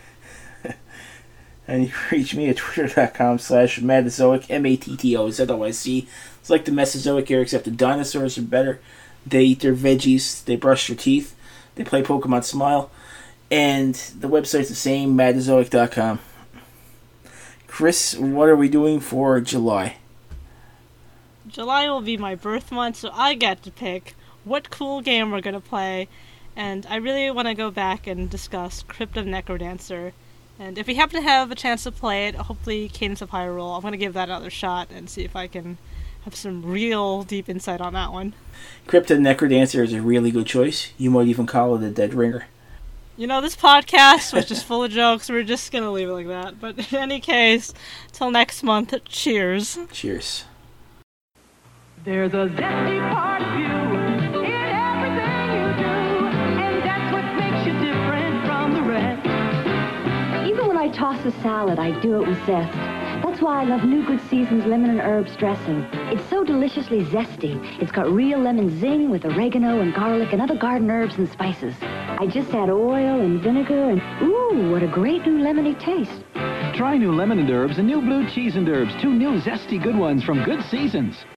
And you can reach me at twitter.com/Matazoic, MATTOZOIC. It's like the Mesozoic era, except the dinosaurs are better. They eat their veggies, they brush their teeth, they play Pokemon Smile, and the website's the same, Matazoic.com. Chris, what are we doing for July? July will be my birth month, so I get to pick what cool game we're going to play, and I really want to go back and discuss Crypt of Necrodancer. And if we happen to have a chance to play it, hopefully Cadence of Hyrule, I'm going to give that another shot and see if I can have some real deep insight on that one. Crypt of Necrodancer is a really good choice. You might even call it a dead ringer. You know, this podcast was just full of jokes. We're just going to leave it like that. But in any case, till next month, cheers. Cheers. There's a zesty part of you in everything you do, and that's what makes you different from the rest. Even when I toss a salad, I do it with zest. That's why I love New Good Season's lemon and herbs dressing. It's so deliciously zesty. It's got real lemon zing with oregano and garlic and other garden herbs and spices. I just add oil and vinegar and, ooh, what a great new lemony taste. Try new lemon and herbs and new blue cheese and herbs, 2 new zesty good ones from Good Seasons.